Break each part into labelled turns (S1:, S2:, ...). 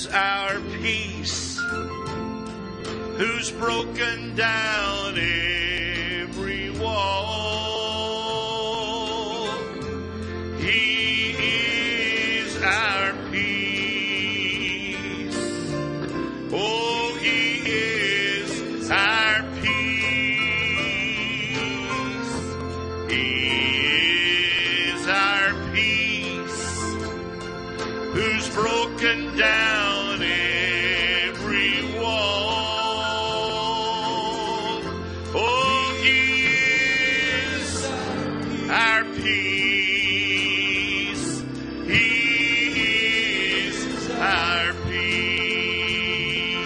S1: is our peace, who's broken down every wall. He is our peace. Oh, He is our peace. He is our peace, who's broken down every wall. Oh, He is our peace. He is our peace.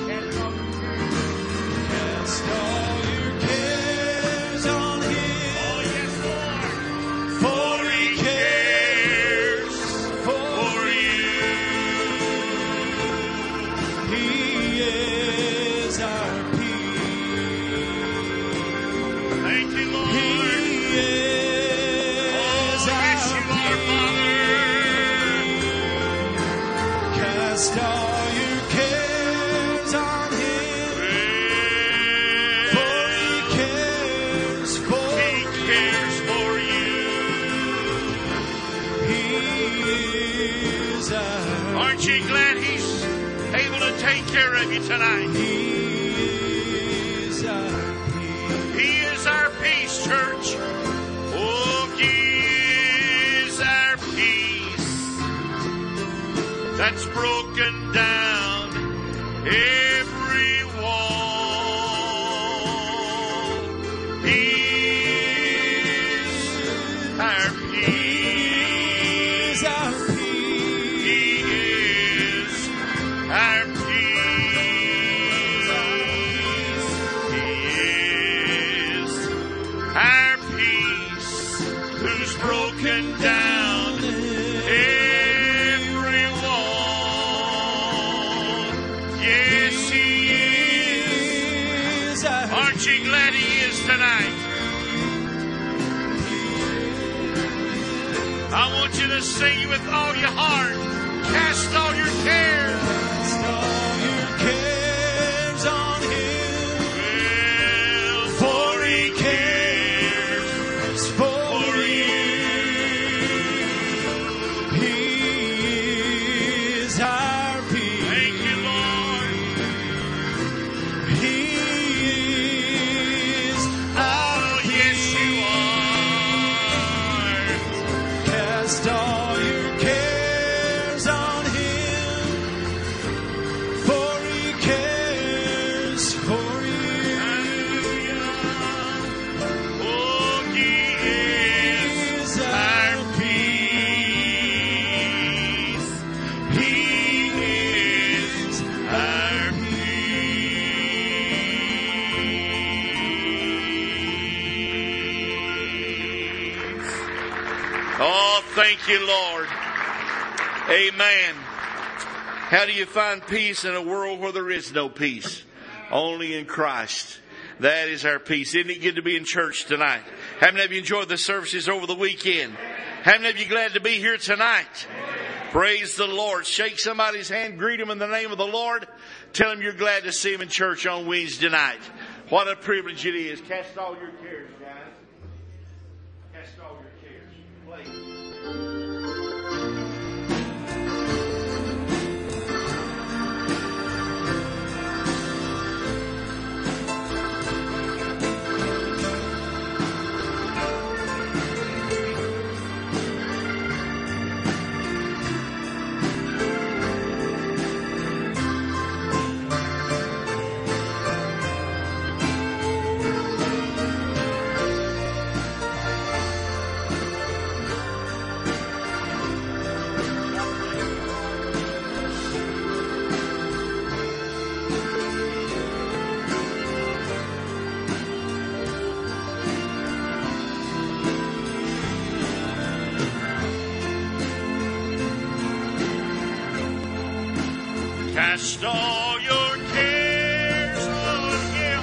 S2: Cast all your cares on Him.
S1: Oh, yes, Lord.
S2: For He cares for you. He is our peace.
S1: Thank you, Lord.
S2: He is
S1: Oh, yes, you are,
S2: our peace. Cast all your cares on Him, for He cares for
S1: He cares for you.
S2: He is our
S1: Aren't you glad He's able to take care of you tonight?
S2: He is our peace.
S1: He is our peace, church. Oh, He is our peace that's broken down every wall. He is our peace.
S2: He is our peace.
S1: He is our peace. He is our peace, who's broken down every wall. Yes, He is.
S2: He is our
S1: Aren't you glad He is tonight? I want you to sing it with all your heart. Cast all your cares.
S2: Cast all your cares on Him,
S1: Well,
S2: for He cares for you. He is our peace.
S1: thank you, Lord.
S2: He is our
S1: Oh, yes, you are.
S2: Cast all your cares on Him, for He cares for you.
S1: Oh, He is our peace. He is our peace. Oh, thank you, Lord. Amen. How do you find peace in a world where there is no peace? Only in Christ. That is our peace. Isn't it good to be in church tonight? How many of you enjoyed the services over the weekend? How many of you glad to be here tonight? Praise the Lord. Shake somebody's hand. Greet them in the name of the Lord. Tell them you're glad to see them in church on Wednesday night. What a privilege it is. Cast all your cares, guys. Cast all your cares. Please. Cast all your cares on Him,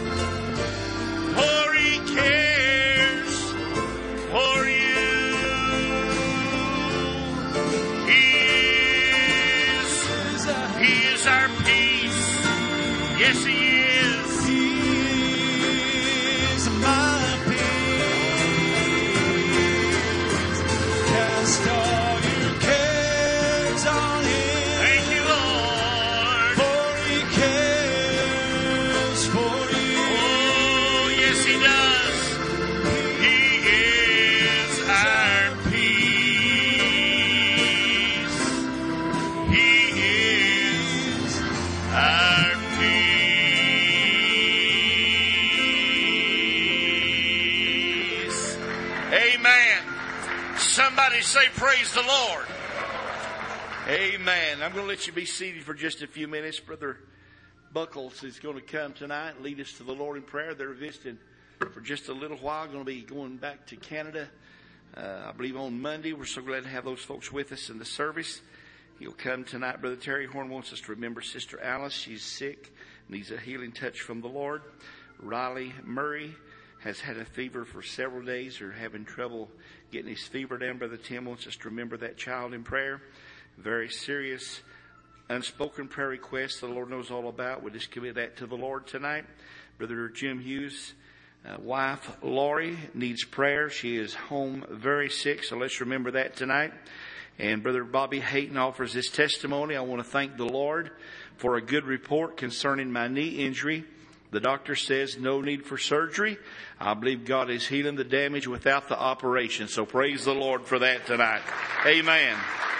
S1: for He cares for you. He is Yes, He is.
S2: He is my peace. Cast all your cares on Him.
S1: Thank you, Lord.
S2: For He cares for you.
S1: Oh, yes, He does. He is our peace. He is our peace. Amen. Somebody say, praise the Lord. Amen. I'm going to let you be seated for just a few minutes. Brother Buckles is going to come tonight and lead us to the Lord in prayer. They're visiting for just a little while. Going to be going back to Canada, I believe on Monday. We're so glad to have those folks with us in the service. He'll come tonight. Brother Terry Horn wants us to remember Sister Alice. She's sick, needs a healing touch from the Lord. Riley Murray has had a fever for several days or having trouble getting his fever down. Brother Tim wants us to remember that child in prayer. Very serious unspoken prayer request the Lord knows all about. We'll just commit that to the Lord tonight. Brother Jim Hughes' wife Lori needs prayer. She is home very sick, so let's remember that tonight. And Brother Bobby Hayton offers his testimony. I want to thank the Lord for a good report concerning my knee injury. The doctor says no need for surgery. I believe God is healing the damage without the operation. So praise the Lord for that tonight. Amen.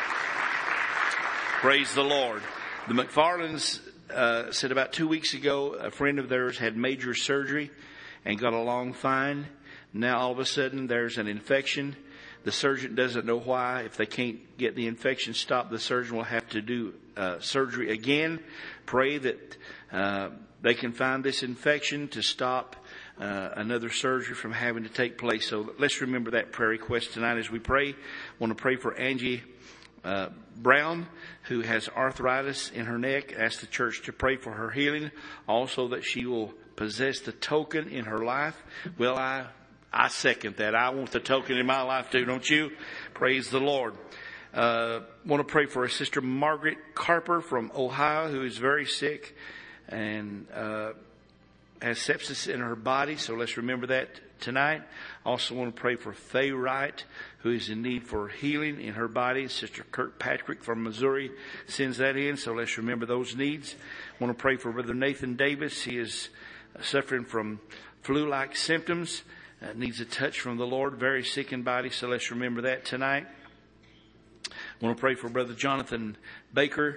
S1: Praise the Lord. The McFarlands said about 2 weeks ago, a friend of theirs had major surgery and got along fine. Now all of a sudden there's an infection. The surgeon doesn't know why. If they can't get the infection stopped, the surgeon will have to do surgery again. Pray that they can find this infection to stop another surgery from having to take place. So let's remember that prayer request tonight as we pray. I want to pray for Angie Brown, who has arthritis in her neck. Ask the church to pray for her healing. Also that she will possess the token in her life. Well, I second that. I want the token in my life too, don't you? Praise the Lord. Want to pray for our sister Margaret Carper from Ohio, who is very sick and has sepsis in her body. So let's remember that tonight. Also want to pray for Faye Wright, who is in need for healing in her body. Sister Kirkpatrick from Missouri sends that in. So let's remember those needs. Want to pray for Brother Nathan Davis. He is suffering from flu-like symptoms. Needs a touch from the Lord. Very sick in body. So let's remember that tonight. Want to pray for Brother Jonathan Baker,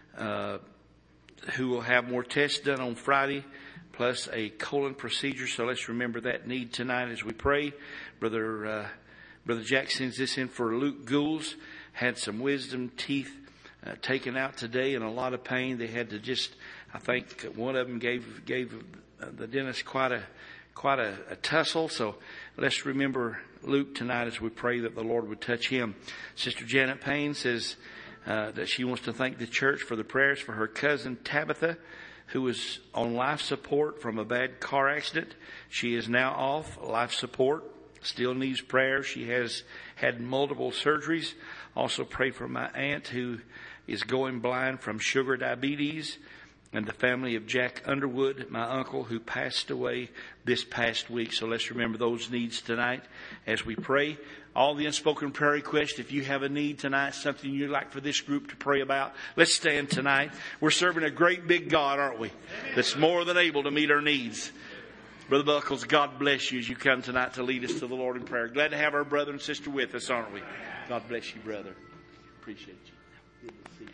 S1: who will have more tests done on Friday, plus a colon procedure. So let's remember that need tonight as we pray. Brother Jack sends this in for Luke Gould's. Had some wisdom teeth taken out today in a lot of pain. They had to just, I think one of them gave the dentist quite a tussle. So let's remember Luke tonight as we pray that the Lord would touch him. Sister Janet Payne says that she wants to thank the church for the prayers for her cousin Tabitha, who was on life support from a bad car accident. She is now off life support. Still needs prayer. She has had multiple surgeries. Also pray for my aunt who is going blind from sugar diabetes, and the family of Jack Underwood, my uncle, who passed away this past week. So let's remember those needs tonight as we pray. All the unspoken prayer requests, if you have a need tonight, something you'd like for this group to pray about, let's stand tonight. We're serving a great big God, aren't we? That's more than able to meet our needs. Brother Buckles, God bless you as you come tonight to lead us to the Lord in prayer. Glad to have our brother and sister with us, aren't we? God bless you, brother. Appreciate you. Good to see you,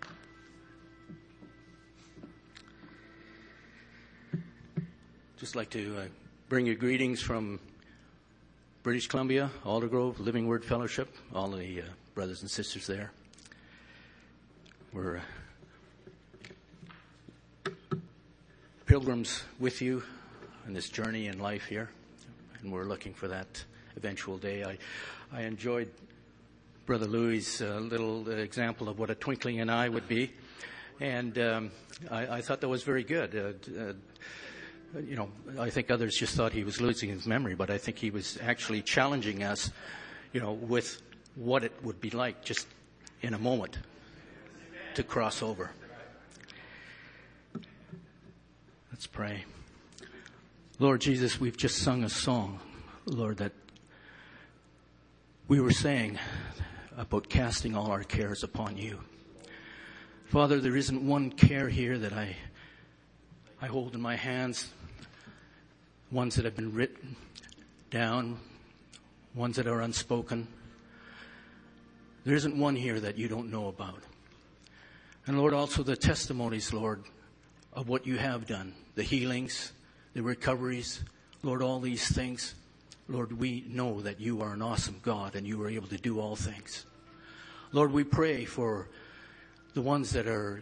S1: buddy.
S3: Just like to bring you greetings from British Columbia, Aldergrove, Living Word Fellowship, all the brothers and sisters there. We're pilgrims with you on this journey in life here, and we're looking for that eventual day. I enjoyed Brother Louis' little example of what a twinkling in an eye would be, and I thought that was very good. I think others just thought he was losing his memory, but I think he was actually challenging us, with what it would be like just in a moment to cross over. Let's pray. Lord Jesus, we've just sung a song, Lord, that we were saying about casting all our cares upon you. Father, there isn't one care here that I hold in my hands, ones that have been written down, ones that are unspoken. There isn't one here that you don't know about. And Lord, also the testimonies, Lord, of what you have done, the healings, the recoveries, Lord, all these things. Lord, we know that you are an awesome God and you are able to do all things. Lord, we pray for the ones that are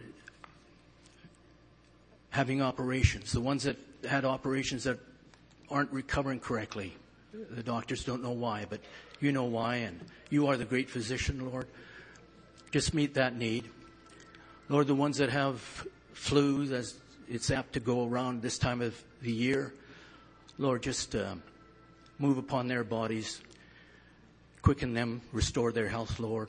S3: having operations, the ones that had operations that aren't recovering correctly. The doctors don't know why, but you know why, and you are the great physician, Lord. Just meet that need. Lord, the ones that have flu, as it's apt to go around this time of the year, Lord, just move upon their bodies, quicken them, restore their health, Lord.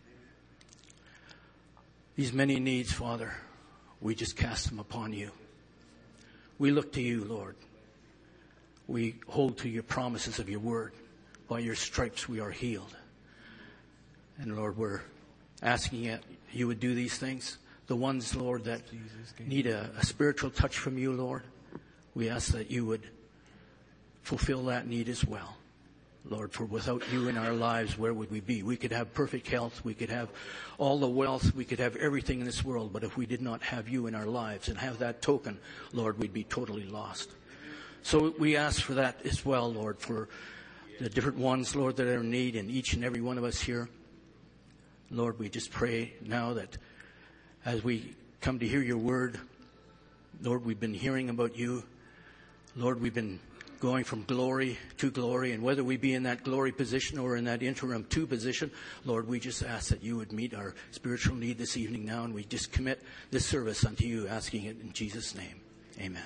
S3: These many needs, Father, we just cast them upon you. We look to you, Lord. We hold to your promises of your word. By your stripes we are healed. And Lord, we're asking that you would do these things. The ones, Lord, that need a spiritual touch from you, Lord, we ask that you would fulfill that need as well. Lord, for without you in our lives, where would we be? We could have perfect health. We could have all the wealth. We could have everything in this world. But if we did not have you in our lives and have that token, Lord, we'd be totally lost. So we ask for that as well, Lord, for the different ones, Lord, that are in need, and each and every one of us here. Lord, we just pray now that as we come to hear your word, Lord, we've been hearing about you. Lord, we've been going from glory to glory, and whether we be in that glory position or in that interim 2 position, Lord, we just ask that you would meet our spiritual need this evening now, and we just commit this service unto you, asking it in Jesus' name. Amen.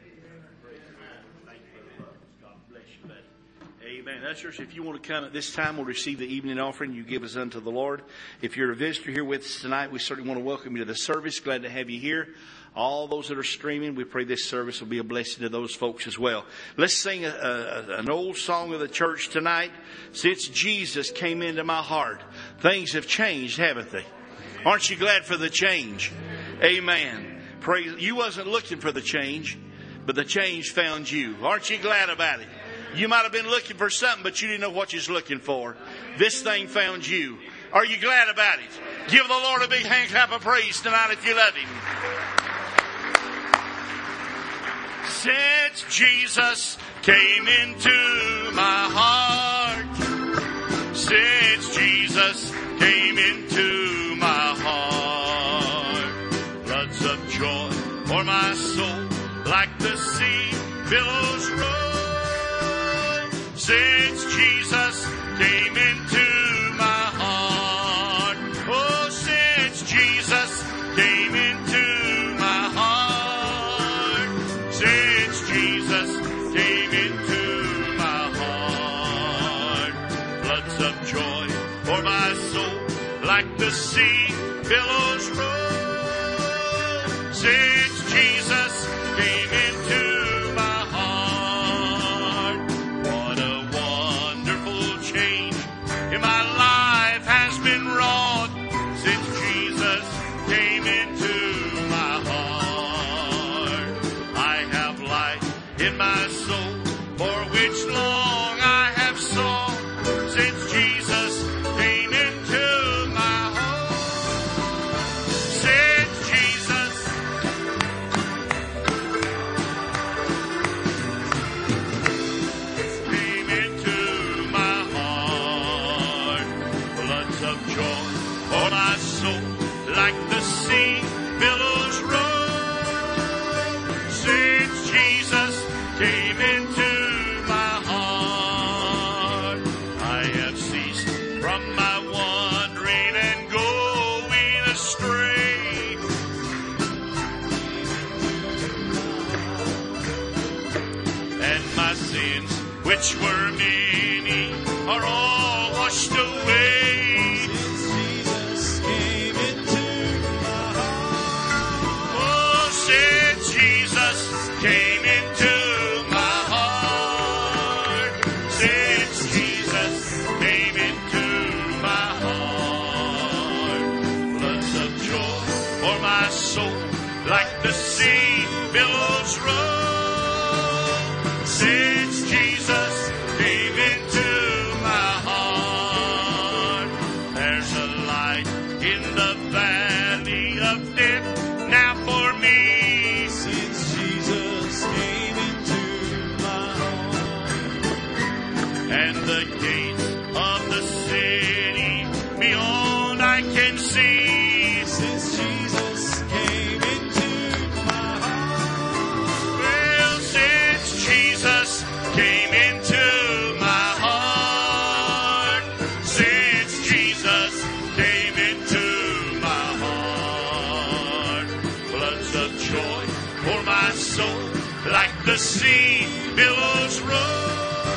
S1: Amen. That's church. If you want to come at this time, we'll receive the evening offering you give us unto the Lord. If you're a visitor here with us tonight, we certainly want to welcome you to the service. Glad to have you here. All those that are streaming, we pray this service will be a blessing to those folks as well. Let's sing an old song of the church tonight. Since Jesus came into my heart, things have changed, haven't they? Aren't you glad for the change? Amen. Praise. You wasn't looking for the change, but the change found you. Aren't you glad about it? You might have been looking for something, but you didn't know what you was looking for. This thing found you. Are you glad about it? Give the Lord a big hand clap of praise tonight if you love Him. Since Jesus came into my heart, since Jesus came into my heart, floods of joy for my soul, like the sea billows roll. Since Jesus came into my heart, oh, since Jesus came into my heart, since Jesus came into my heart, floods of joy for my soul, like the sea billows roll. Since Jesus came into my heart, what a wonderful change in my life has been wrought since Jesus came into my heart. I have light in my soul, for which long I have sought, since Jesus came into my heart. Since Jesus came into my heart, floods of joy for my soul, like the sea billows roll. Since Jesus came into my heart, I have ceased from my wandering and going astray. And my sins, which were many, are all washed away.
S2: Jesus came into my heart.
S1: Oh, since Jesus came the valley of death now for me.
S2: Since Jesus came into my heart,
S1: And the gates of the city beyond I can see.
S2: since Jesus came into my heart,
S1: Well, since Jesus came into my heart, since Jesus came into my heart, floods of joy for my soul, like the sea billows roll.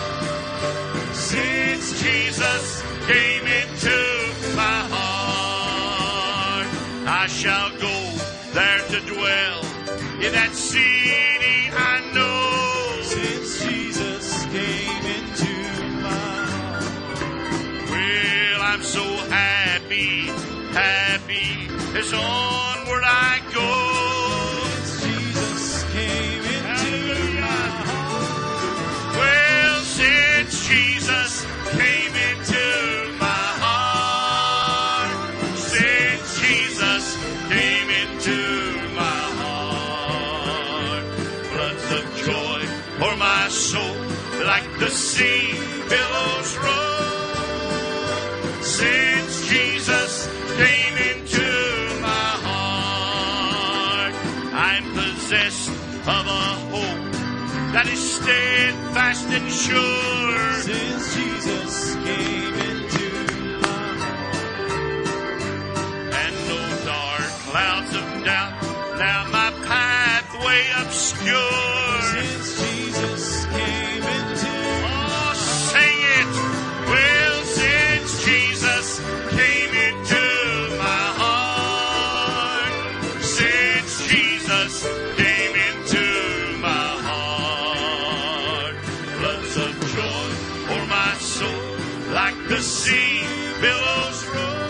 S1: Since Jesus came into my heart, I shall go there to dwell in that city I know.
S2: since Jesus came into my heart,
S1: Well, I'm so happy, happy as onward I go.
S2: since Jesus came into my heart,
S1: Well, since Jesus came into my heart, since Jesus came into my heart, floods of joy for my soul, like the sea billows roll. Since Jesus came into my heart, I'm possessed of a hope that is steadfast and sure.
S2: since Jesus came into my heart,
S1: And no dark clouds of doubt now my pathway obscure.
S2: since Jesus came into
S1: Oh, sing it! Well, since Jesus came into my heart, since Jesus came into my heart, floods of joy for my soul, like the sea billows roll.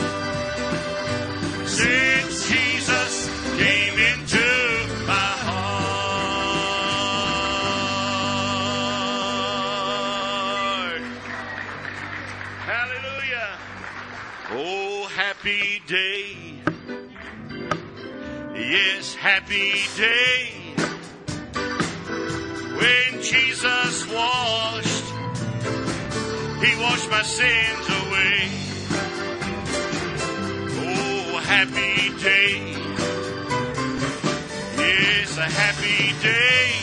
S1: Since Jesus came into my heart. Hallelujah. Oh, happy day. Yes, happy day. When Jesus He washed my sins away. Oh, happy day. Yes, a happy day.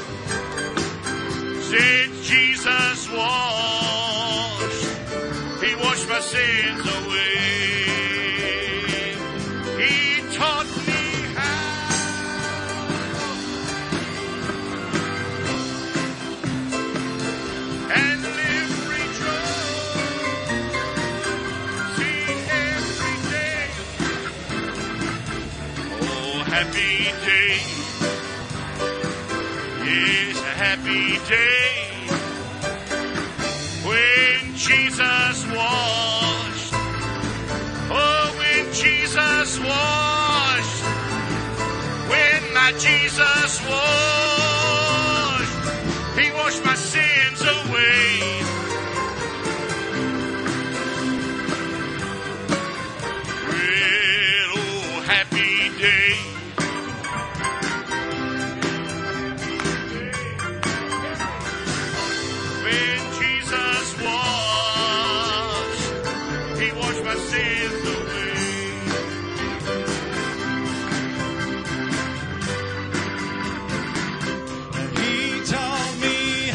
S1: Since Jesus He washed my sins away. He taught me how and live rejoicing every day. Oh, happy day. Yes, a happy day. When Jesus washed, oh, when Jesus washed, when my Jesus washed, He washed my sins away. Well, oh, happy day. When Jesus washed, He washed my sins away.
S2: He taught me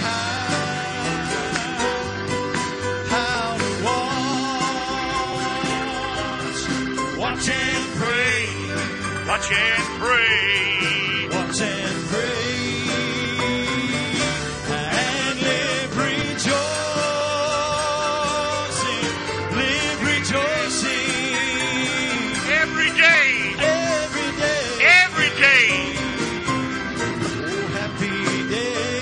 S2: how to watch and pray,
S1: Watch and pray.
S2: watch and pray, and live rejoicing,
S1: Every day.
S2: every day.
S1: Every day.
S2: Oh, happy day.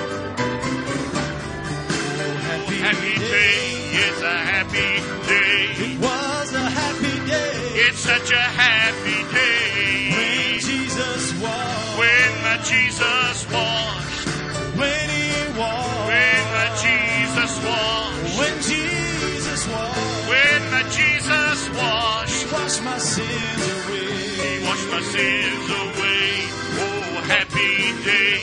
S2: Oh,
S1: Happy day. It's a happy day.
S2: It was a happy day
S1: It's such a happy day.
S2: when Jesus washed.
S1: When my Jesus washed.
S2: When He washed.
S1: When my Jesus washed.
S2: When Jesus washed.
S1: When my Jesus washed.
S2: Wash my sins away.
S1: He washed my sins away. Oh, happy day.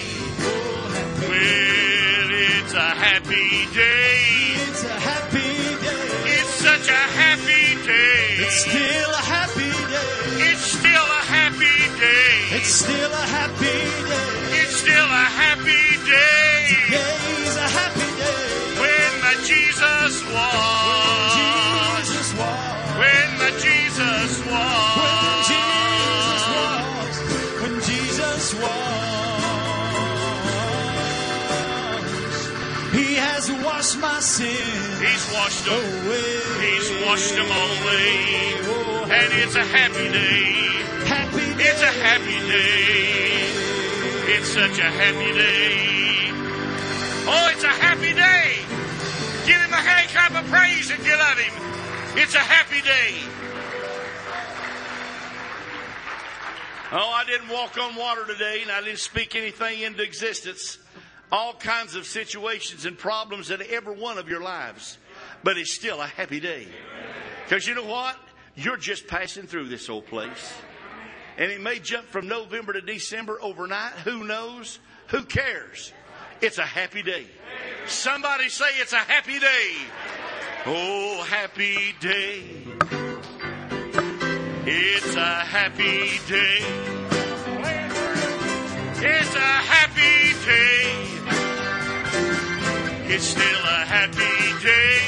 S1: Well, it's a happy day.
S2: It's a happy day.
S1: It's such a happy day.
S2: It's still a happy day.
S1: It's still a happy day.
S2: It's still a happy day.
S1: It's still a happy day.
S2: Today's a happy day.
S1: When my Jesus walked.
S2: Jesus walked.
S1: When my Jesus walked.
S2: When Jesus walks. He has washed my sins.
S1: He's washed them.
S2: Away.
S1: He's washed them all away. And it's a happy day.
S2: Happy day.
S1: It's a happy day. It's such a happy day. Oh, it's a happy day. Give him a hand clap of praise if you love him. It's a happy day. Oh, I didn't walk on water today, and I didn't speak anything into existence. All kinds of situations and problems in every one of your lives. But it's still a happy day. Because you know what? You're just passing through this old place. And it may jump from November to December overnight. Who knows? Who cares? It's a happy day. Somebody say it's a happy day. Oh, happy day. It's a happy day. It's a happy day. It's still a happy day.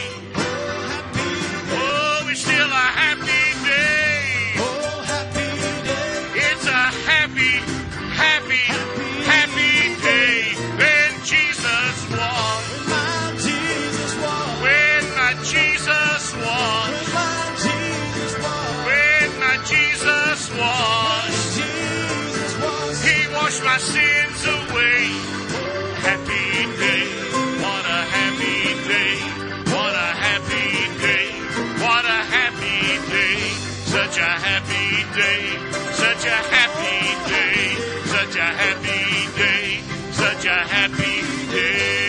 S1: Oh, it's still a happy day.
S2: Oh, happy day.
S1: It's a happy, happy, happy day. When Jesus walked.
S2: My Jesus walked.
S1: When my Jesus walked.
S2: My Jesus walked.
S1: When my Jesus walked.
S2: Jesus walked.
S1: He washed my sins away. Happy day. What a happy day. What a happy day. What a happy day. Such a happy day. Such a happy day. Such a happy day. Such a happy day.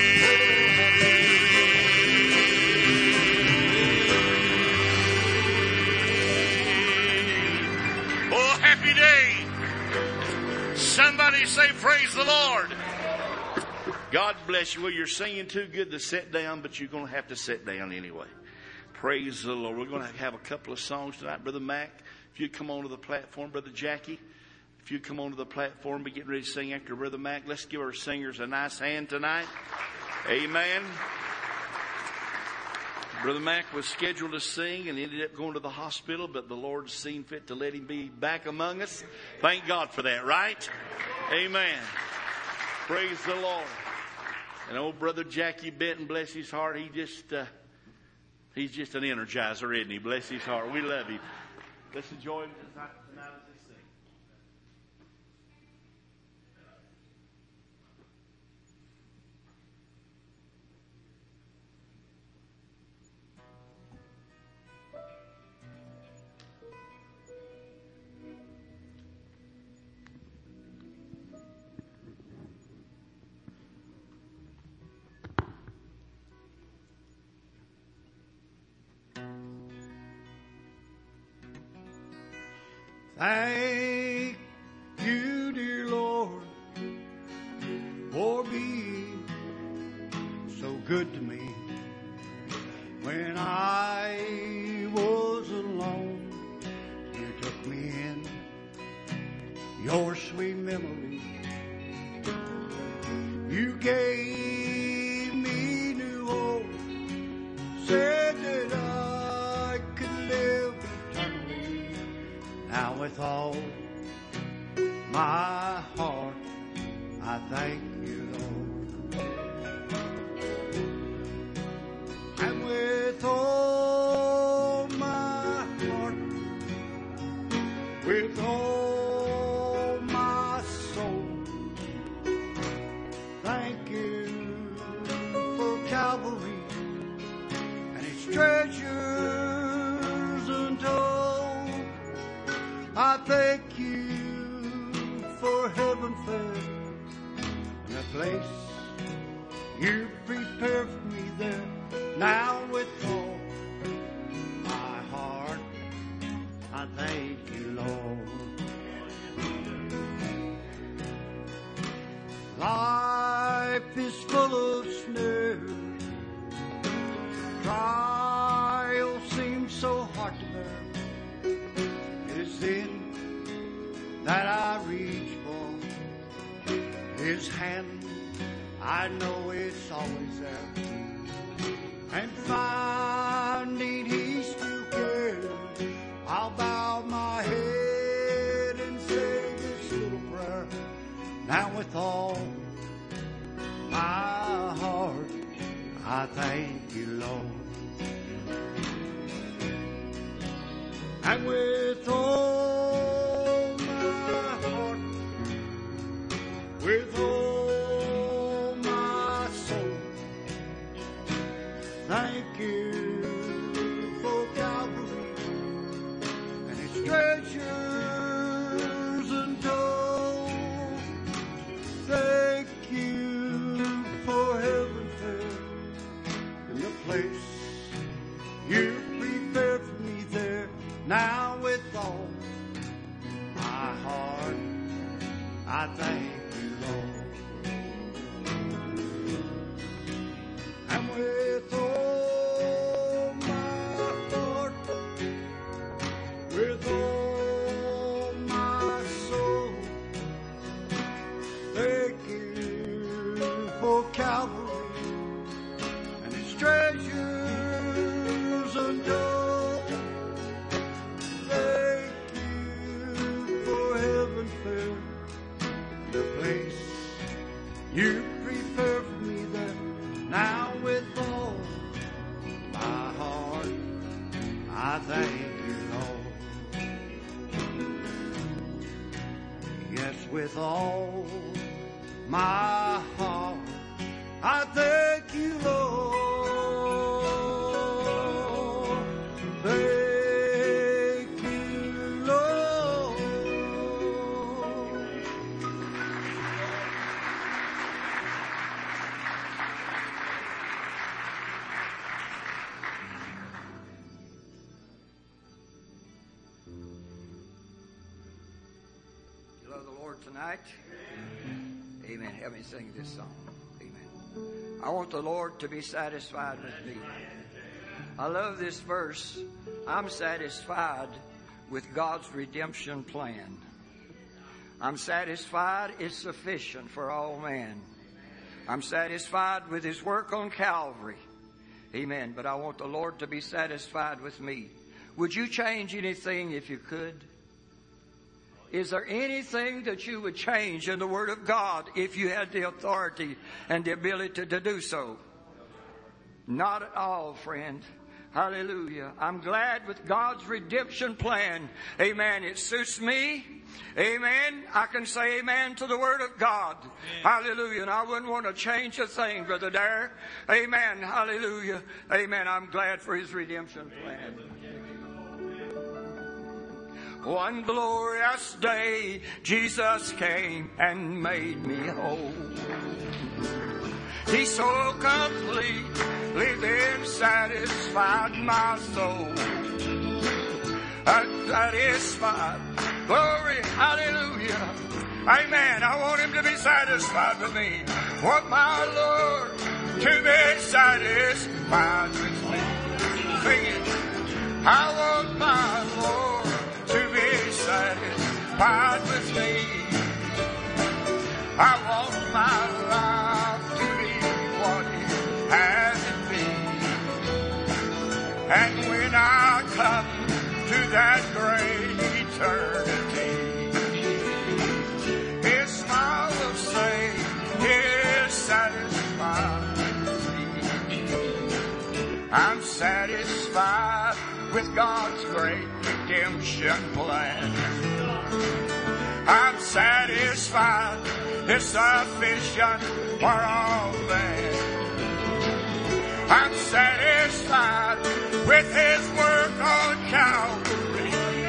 S1: Oh, happy day. Somebody say praise the Lord. God bless you. Well, you're singing too good to sit down, but you're going to have to sit down anyway. Praise the Lord. We're going to have a couple of songs tonight. Brother Mac, if you'd come onto the platform. Brother Jackie, if you'd come onto the platform, be getting ready to sing after Brother Mac. Let's give our singers a nice hand tonight. Amen. Brother Mac was scheduled to sing and ended up going to the hospital, but the Lord seen fit to let him be back among us. Thank God for that, right? Amen. Praise the Lord. And old Brother Jackie Benton, bless his heart, he's just an energizer, isn't he? Bless his heart. We love him. Let's enjoy him tonight as they sing.
S2: Thank you, dear Lord, for being so good to me. When I was alone, you took me in your sweet memory. You gave me new hope, said that I could live eternally. Now with all my heart, I thank you, Lord. And with all my heart, with all my soul, thank you for Calvary and its treasures untold. I thank you for heaven fair and a place you prepared for me there. Now with all my heart, I thank you.
S4: is full of snares. Trials seem so hard to bear. It is then that I reach for His hand. I know it's always there. And finding He still cares, I'll bow my head and say this little prayer. Now with all my heart, I thank you, Lord. And with all my heart, with all my soul, thank you for Calvary and its treasures untold. Thank you for heaven fair and the place you prepared for me there. Now with all my heart, I thank you, Lord. And with all my heart, with all my soul, thank you for Calvary and its treasures untold. Thank you for heaven fair, the place you prepared for me there. Now with all my heart, I thank you, Lord. Yes, with all my heart, I thank you, Lord. Thank you, Lord.
S5: You love the Lord tonight? Amen. Help me sing this song. Amen. I want the Lord to be satisfied with me. I love this verse. I'm satisfied with God's redemption plan. I'm satisfied it's sufficient for all men. I'm satisfied with His work on Calvary. Amen. But I want the Lord to be satisfied with me. Would you change anything if you could? Is there anything that you would change in the Word of God if you had the authority and the ability to do so? Not at all, friend. Hallelujah. I'm glad with God's redemption plan. Amen. It suits me. Amen. I can say amen to the Word of God. Amen. Hallelujah. And I wouldn't want to change a thing, Brother Dare. Amen. Hallelujah. Amen. I'm glad for His redemption plan. One glorious day, Jesus came and made me whole. He so completely then satisfied my soul. Satisfied. Glory, hallelujah. Amen. I want Him to be satisfied with me. Want my Lord to be satisfied with me. Sing it. I want my Lord to be satisfied with me. I want my life to be what He has it be. And when I come to that great eternity, His smile will say, He's satisfied with me. I'm satisfied with God's great redemption plan. I'm satisfied it's sufficient for all men. I'm satisfied with His work on Calvary.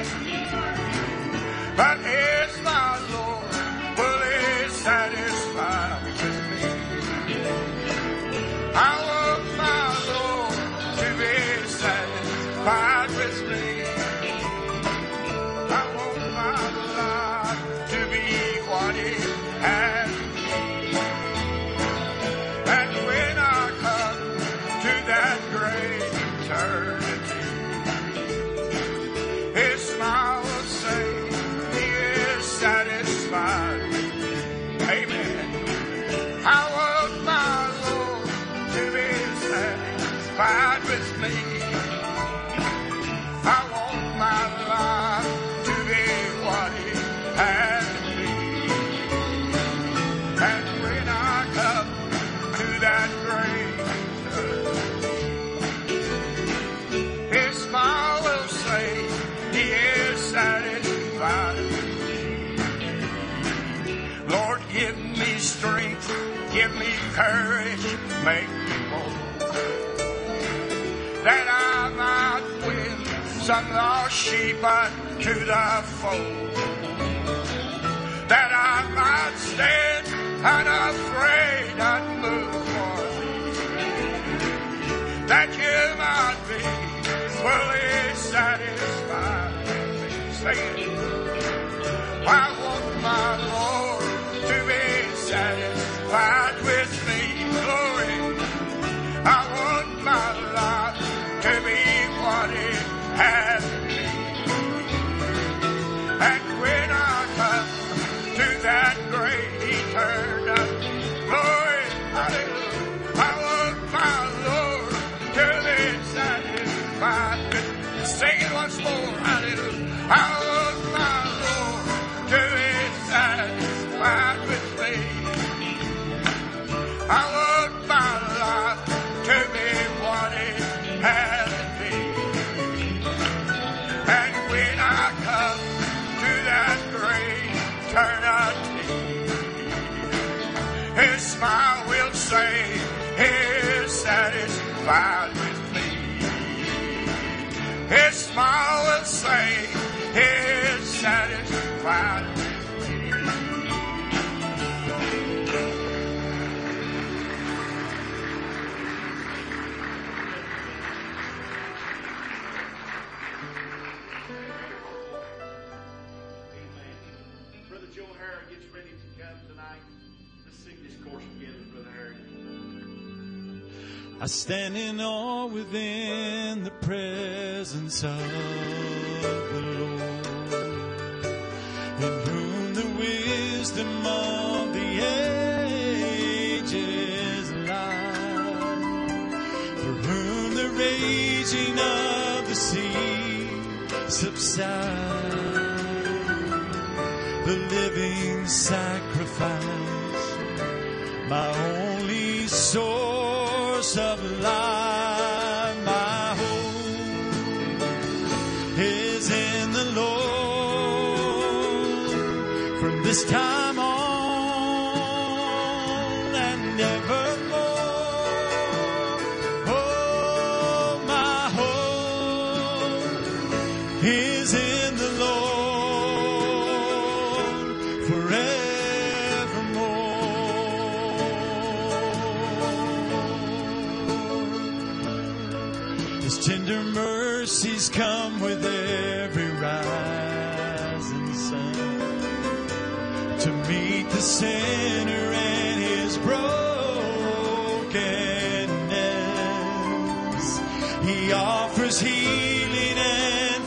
S5: But is my Lord fully satisfied with me? I want my Lord to be satisfied with me. I want my life to be what He has.
S6: courage make me bold, that I might win some lost sheep unto the fold, that I might stand unafraid unmoved for thee, that you might be fully satisfied with me. Sing it. I want my Lord to be satisfied with me. Glory. I want my life to be what it has been. And when I come to that great eternity, glory, hallelujah, I want my Lord to be satisfied with me. Sing it once more, hallelujah. I want my Lord to be satisfied with me. I want my life to be what it has been. And when I come to that great eternity, His smile will say, He is satisfied with me. His smile will say, He is satisfied with me.
S2: I stand in awe within the presence of the Lord, in whom the wisdom of the ages lies, for whom the raging of the sea subsides, the living sacrifice, my only source of life, my hope is in the Lord from this time on and evermore. Oh, my hope is in the Lord forever. Tender mercies come with every rising sun to meet the sinner and his brokenness. He offers healing and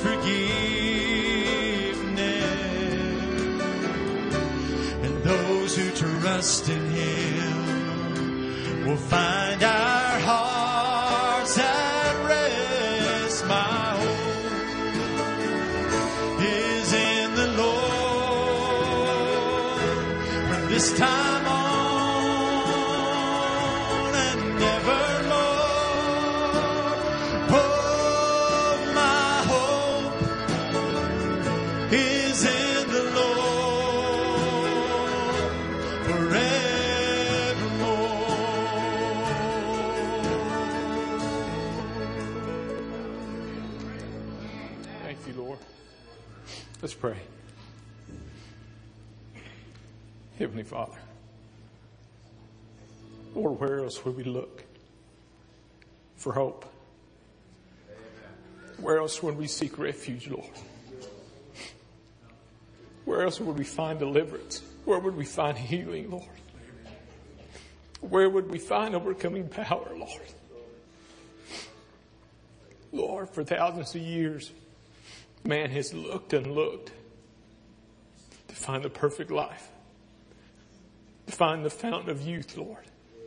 S2: forgiveness, and those who trust in Him will find our hearts at rest. My hope is in the Lord from this time on and evermore. Oh, my hope is in the Lord forevermore.
S7: Thank you, Lord. Let's pray. Heavenly Father, Lord, where else would we look for hope? Where else would we seek refuge, Lord? Where else would we find deliverance? Where would we find healing, Lord? Where would we find overcoming power, Lord? Lord, for thousands of years, man has looked and looked to find the perfect life, to find the fountain of youth, Lord.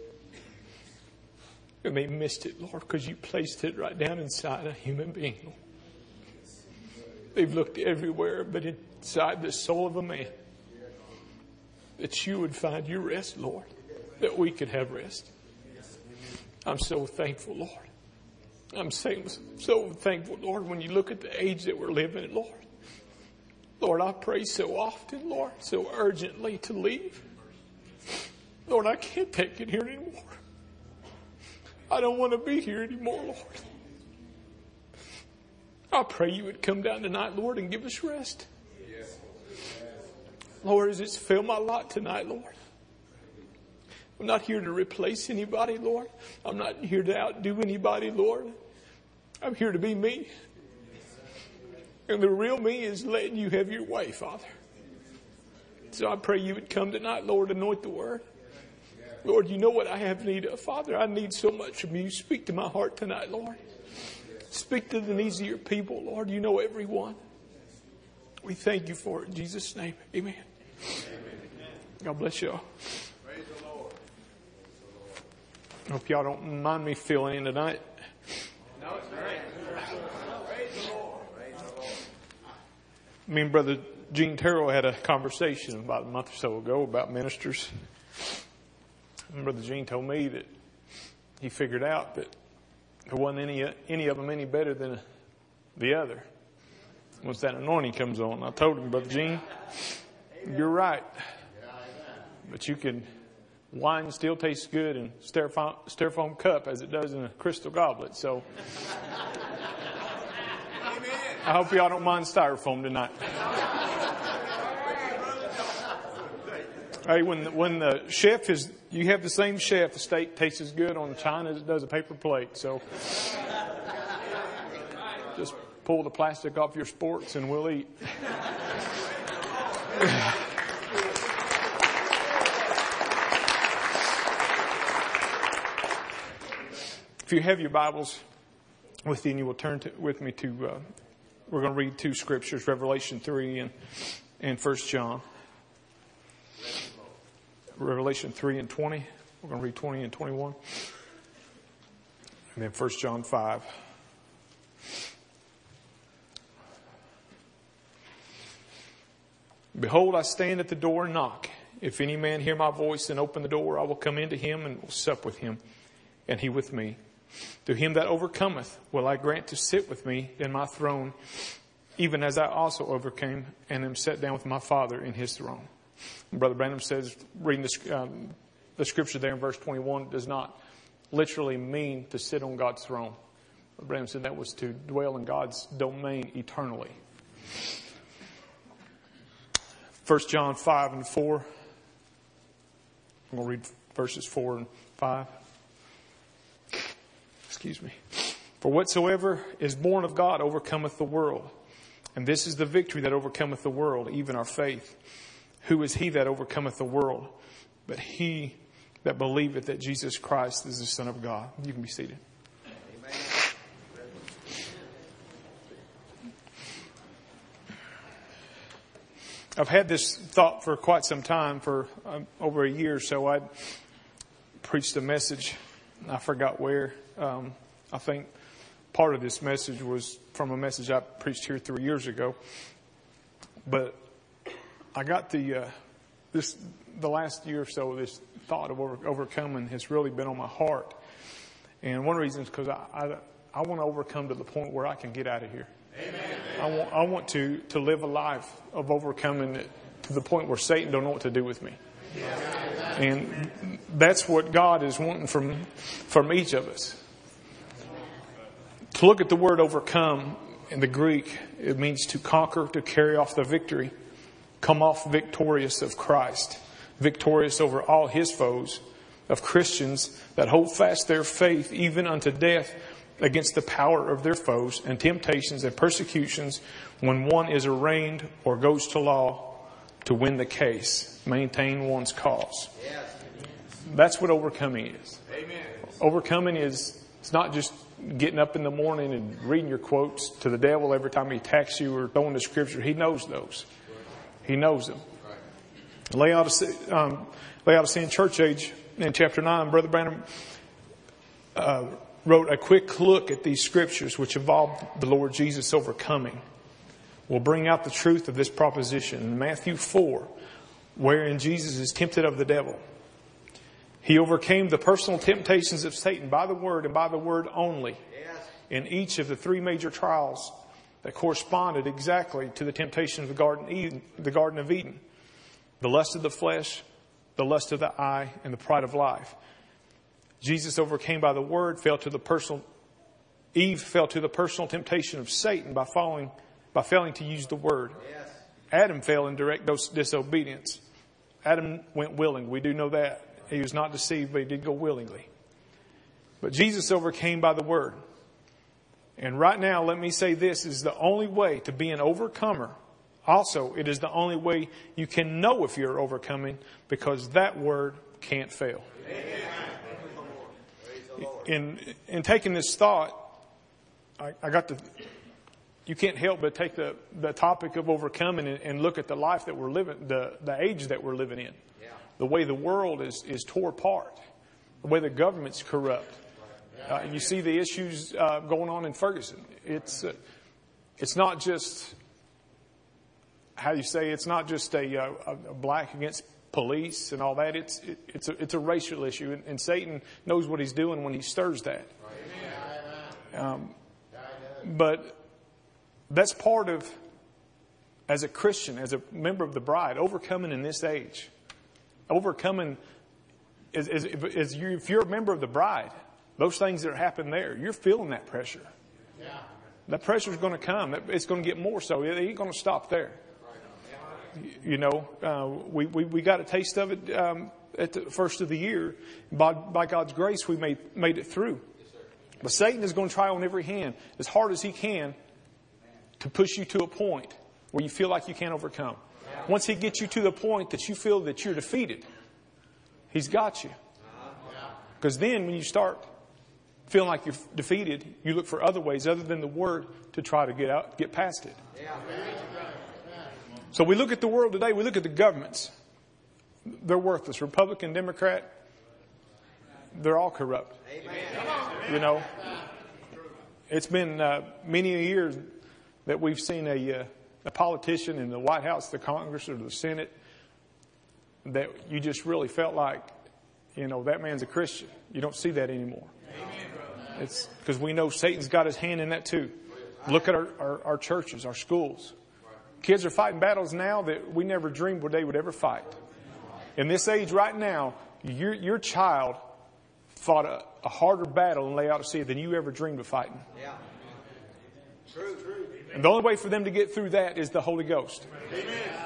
S7: And they missed it, Lord, because you placed it right down inside a human being, Lord. They've looked everywhere but inside the soul of a man, that you would find your rest, Lord, that we could have rest. I'm so thankful, Lord. I'm so thankful, Lord, when you look at the age that we're living in, Lord. Lord, I pray so often, Lord, so urgently to leave. Lord, I can't take it here anymore. I don't want to be here anymore, Lord. I pray you would come down tonight, Lord, and give us rest. Lord, as it's filled my lot tonight, Lord. I'm not here to replace anybody, Lord. I'm not here to outdo anybody, Lord. I'm here to be me. And the real me is letting you have your way, Father. So I pray you would come tonight, Lord, anoint the word. Lord, you know what I have need of, Father. I need so much from you. Speak to my heart tonight, Lord. Speak to the needs of your people, Lord. You know everyone. We thank you for it in Jesus' name. Amen. God bless you all. I hope y'all don't mind me filling in tonight. Me and Brother Gene Terrell had a conversation about a month or so ago about ministers. And Brother Gene told me that he figured out that there wasn't any of them any better than the other once that anointing comes on. I told him, Brother Gene, you're right. But you can, wine still tastes good in styrofoam cup as it does in a crystal goblet. So I hope y'all don't mind styrofoam tonight. Hey, when the chef is, you have the same chef, the steak tastes as good on china as it does a paper plate. So just pull the plastic off your sports and we'll eat. If you have your Bibles with you, and you will turn with me to, we're going to read two scriptures, Revelation 3 and 1 John. Revelation 3 and 20. We're going to read 20 and 21. And then 1 John 5. Behold, I stand at the door and knock. If any man hear my voice and open the door, I will come into him and will sup with him, and he with me. To him that overcometh will I grant to sit with me in my throne, even as I also overcame and am set down with my Father in his throne. Brother Branham says, reading the scripture there in verse 21 does not literally mean to sit on God's throne. Brother Branham said that was to dwell in God's domain eternally. 1 John 5 and 4. I'm going to read verses 4 and 5. Excuse me. For whatsoever is born of God overcometh the world. And this is the victory that overcometh the world, even our faith. Who is he that overcometh the world? But he that believeth that Jesus Christ is the Son of God. You can be seated. Amen. I've had this thought for quite some time, for over a year or so. I preached a message. I forgot where. I think part of this message was from a message I preached here 3 years ago. But I got the last year or so, this thought of overcoming has really been on my heart. And one reason is because I want to overcome to the point where I can get out of here. Amen. I want to live a life of overcoming to the point where Satan don't know what to do with me. And that's what God is wanting from each of us. To look at the word overcome in the Greek, it means to conquer, to carry off the victory, come off victorious of Christ, victorious over all his foes, of Christians that hold fast their faith even unto death against the power of their foes and temptations and persecutions when one is arraigned or goes to law to win the case, maintain one's cause. That's what overcoming is. Amen. Overcoming is, it's not just getting up in the morning and reading your quotes to the devil every time he attacks you or throwing the scripture. He knows those. He knows them. Laodicean Church Age in chapter 9, Brother Branham wrote a quick look at these scriptures which involve the Lord Jesus overcoming. We'll bring out the truth of this proposition. In Matthew 4, wherein Jesus is tempted of the devil. He overcame the personal temptations of Satan by the word and by the word only. In each of the three major trials that corresponded exactly to the temptation of the Garden of Eden. The lust of the flesh, the lust of the eye, and the pride of life. Jesus overcame by the word, Eve fell to the personal temptation of Satan by failing to use the word. Yes. Adam fell in direct disobedience. Adam went willing. We do know that. He was not deceived, but he did go willingly. But Jesus overcame by the word. And right now, let me say this is the only way to be an overcomer. Also, it is the only way you can know if you're overcoming, because that word can't fail. In taking this thought, you can't help but take the topic of overcoming and look at the life that we're living, the age that we're living in. Yeah. The way the world is tore apart. The way the government's corrupt. You see the issues going on in Ferguson. It's not just, it's not just a black against police and all that. It's a racial issue. And Satan knows what he's doing when he stirs that. But that's part of, as a Christian, as a member of the bride, overcoming in this age. Overcoming, if you're a member of the bride, those things that happen there, you're feeling that pressure. Yeah. That pressure is going to come. It's going to get more so. It ain't going to stop there. You know, we got a taste of it at the first of the year. By God's grace, we made it through. But Satan is going to try on every hand, as hard as he can, to push you to a point where you feel like you can't overcome. Once he gets you to the point that you feel that you're defeated, he's got you. Because then when you start feeling like you're defeated, you look for other ways other than the word to try to get past it. So we look at the world today, we look at the governments. They're worthless. Republican, Democrat, they're all corrupt. You know, it's been many a years that we've seen a politician in the White House, the Congress, or the Senate that you just really felt like, you know, that man's a Christian. You don't see that anymore. It's because we know Satan's got his hand in that too. Look at our churches, our schools. Kids are fighting battles now that we never dreamed they would ever fight. In this age right now, your child fought a harder battle in Laodicea than you ever dreamed of fighting. Yeah. True. And the only way for them to get through that is the Holy Ghost. Amen.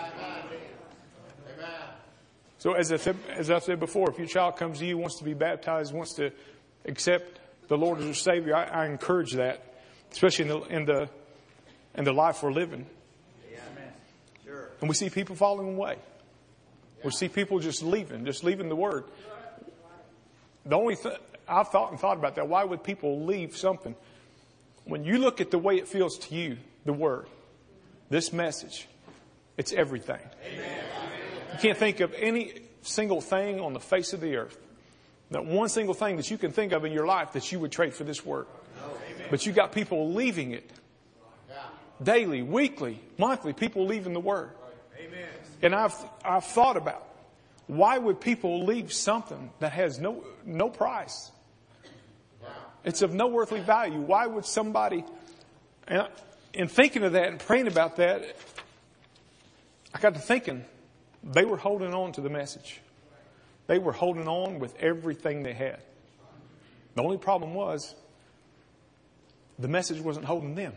S7: So as I said before, if your child comes to you, wants to be baptized, wants to accept the Lord as your Savior, I encourage that, especially in the life we're living. Yeah. Sure. And we see people falling away. We see people just leaving the Word. The only thing I've thought about that, why would people leave something? When you look at the way it feels to you, the Word, this message, it's everything. Amen. You can't think of any single thing on the face of the earth, not one single thing that you can think of in your life that you would trade for this Word. But you got people leaving it. Daily, weekly, monthly, people leaving the Word. And I've thought about, why would people leave something that has no price? It's of no earthly value. Why would somebody, and in thinking of that and praying about that, I got to thinking, they were holding on to the message. They were holding on with everything they had. The only problem was, the message wasn't holding them.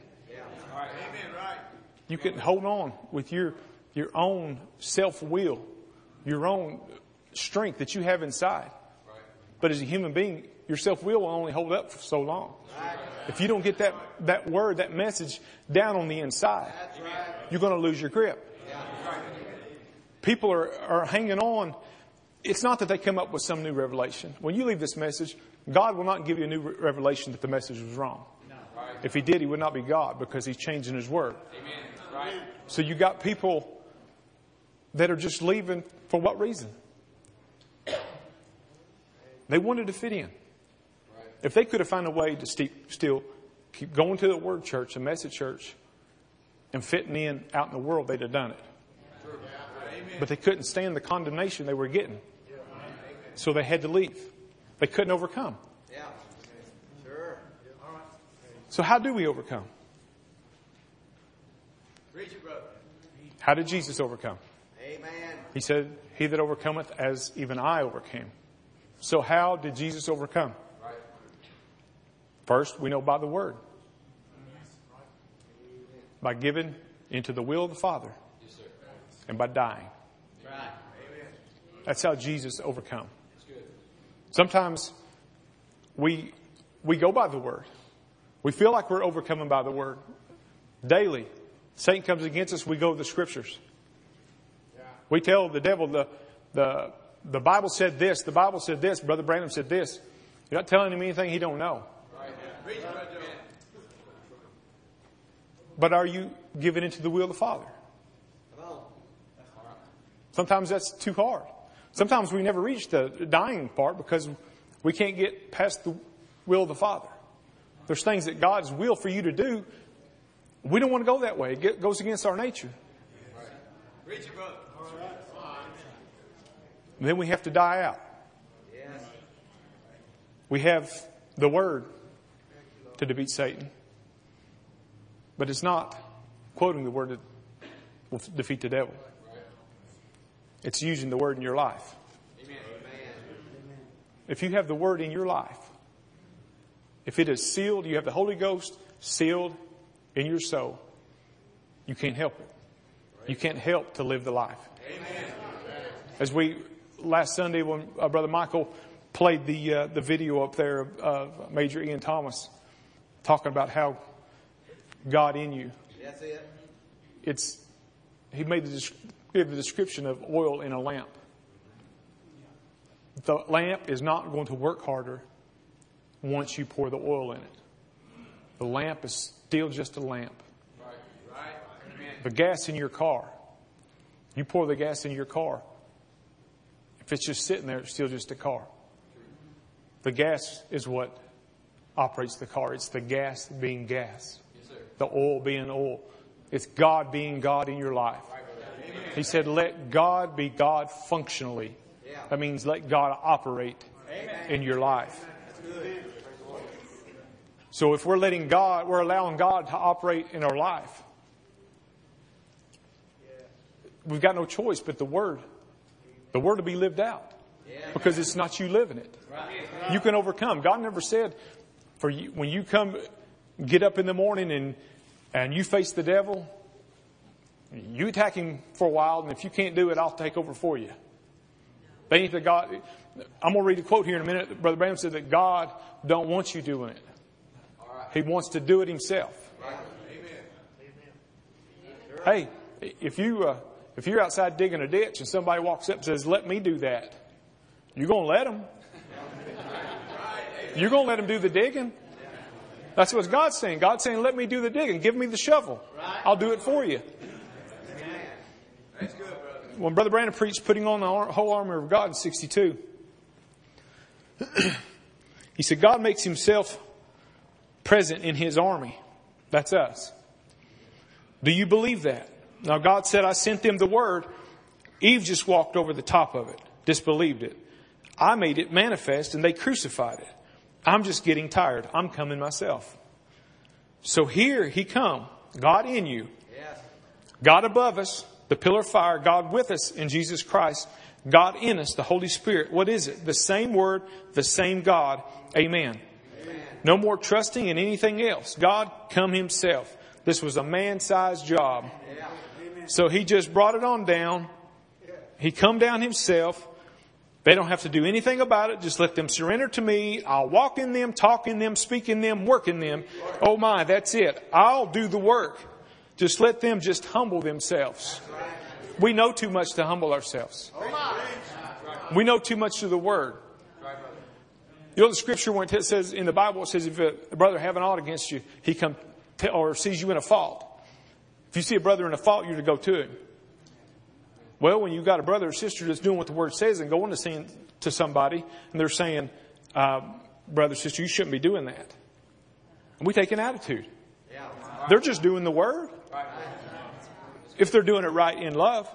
S7: You couldn't hold on with your own self-will, your own strength that you have inside. But as a human being, your self-will will only hold up for so long. If you don't get that word, that message down on the inside, you're going to lose your grip. People are hanging on. It's not that they come up with some new revelation. When you leave this message, God will not give you a new revelation that the message was wrong. If He did, He would not be God, because He's changing His word. So you got people that are just leaving for what reason? They wanted to fit in. If they could have found a way to still keep going to the Word Church, a message church, and fitting in out in the world, they'd have done it. But they couldn't stand the condemnation they were getting. So they had to leave. They couldn't overcome. So how do we overcome? How did Jesus overcome? He said, he that overcometh as even I overcame. So how did Jesus overcome? First, we know by the Word. By giving into the will of the Father. And by dying. That's how Jesus overcome. Sometimes we go by the Word. We feel like we're overcoming by the Word. Daily, Satan comes against us, we go to the Scriptures. We tell the devil, the Bible said this, the Bible said this, Brother Branham said this. You're not telling him anything he don't know. But are you giving into the will of the Father? Sometimes that's too hard. Sometimes we never reach the dying part because we can't get past the will of the Father. There's things that God's will for you to do. We don't want to go that way. It goes against our nature. And then we have to die out. We have the Word to defeat Satan. But it's not quoting the Word that will defeat the devil. It's using the Word in your life. If you have the Word in your life, if it is sealed, you have the Holy Ghost sealed in your soul, you can't help it. You can't help to live the life. As last Sunday when Brother Michael played the video up there of Major Ian Thomas talking about how God in you.
S8: That's it.
S7: He gave the description of oil in a lamp. The lamp is not going to work harder once you pour the oil in it. The lamp is still just a lamp.
S8: Right.
S7: The gas in your car, you pour the gas in your car. If it's just sitting there, it's still just a car. The gas is what operates the car. It's the gas being gas. The oil being oil. It's God being God in your life. He said, let God be God functionally. That means let God operate in your life. So if we're allowing God to operate in our life, we've got no choice but the Word to be lived out. Because it's not you living it. You can overcome. God never said, when you get up in the morning and you face the devil, you attack him for a while, and if you can't do it, I'll take over for you. I'm going to read a quote here in a minute. Brother Branham said that God don't want you doing it. He wants to do it himself. Hey, if you're outside digging a ditch and somebody walks up and says, let me do that, you're going to let them. You're going to let them do the digging. That's what God's saying. God's saying, let me do the digging. Give me the shovel. I'll do it for you. When Brother Brandon preached putting on the whole armor of God in 62, he said, God makes himself present in his army. That's us. Do you believe that? Now God said, I sent them the word. Eve just walked over the top of it, disbelieved it. I made it manifest and they crucified it. I'm just getting tired. I'm coming myself. So here he come. God in you. God above us. The pillar of fire. God with us in Jesus Christ. God in us. The Holy Spirit. What is it? The same word. The same God. Amen. No more trusting in anything else. God come himself. This was a man-sized job. So he just brought it on down. He come down himself. They don't have to do anything about it. Just let them surrender to me. I'll walk in them, talk in them, speak in them, work in them. Oh my, that's it. I'll do the work. Just let them just humble themselves. We know too much to humble ourselves. We know too much of the Word. You know the scripture when it says in the Bible, it says if a brother have an ought against you, he come or sees you in a fault. If you see a brother in a fault, you're to go to him. Well, when you've got a brother or sister that's doing what the Word says and going to somebody and they're saying, brother, sister, you shouldn't be doing that. And we take an attitude. They're just doing the Word. If they're doing it right in love.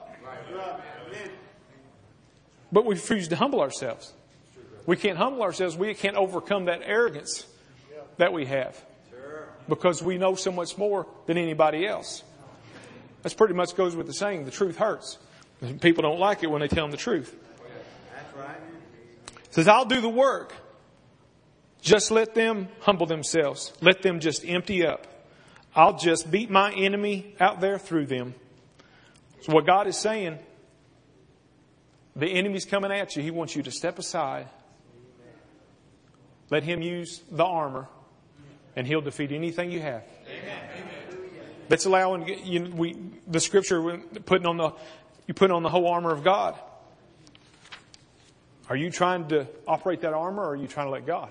S7: But we refuse to humble ourselves. We can't humble ourselves. We can't overcome that arrogance that we have. Because we know so much more than anybody else. That's pretty much goes with the saying, the truth hurts. People don't like it when they tell them the truth. It says, I'll do the work. Just let them humble themselves. Let them just empty up. I'll just beat my enemy out there through them. So what God is saying, the enemy's coming at you. He wants you to step aside. Let him use the armor, and he'll defeat anything you have. That's allowing the scripture putting on the whole armor of God. Are you trying to operate that armor, or are you trying to let God?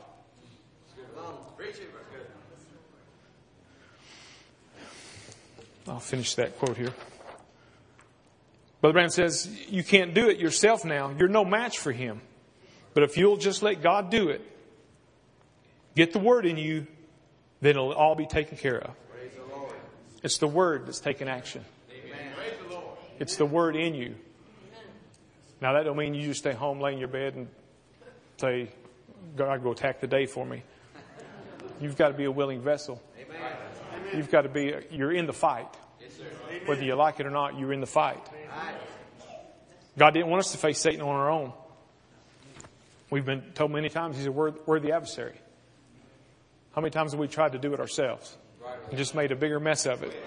S7: I'll finish that quote here. Brother Branham says, you can't do it yourself now. You're no match for him. But if you'll just let God do it, get the word in you, then it'll all be taken care of. It's the word that's taking action. It's the word in you. Now that don't mean you just stay home, lay in your bed and say, God, go attack the day for me. You've got to be a willing vessel. You've got to be, you're in the fight. Whether you like it or not, you're in the fight. God didn't want us to face Satan on our own. We've been told many times, He said, we're the adversary. How many times have we tried to do it ourselves and just made a bigger mess of it?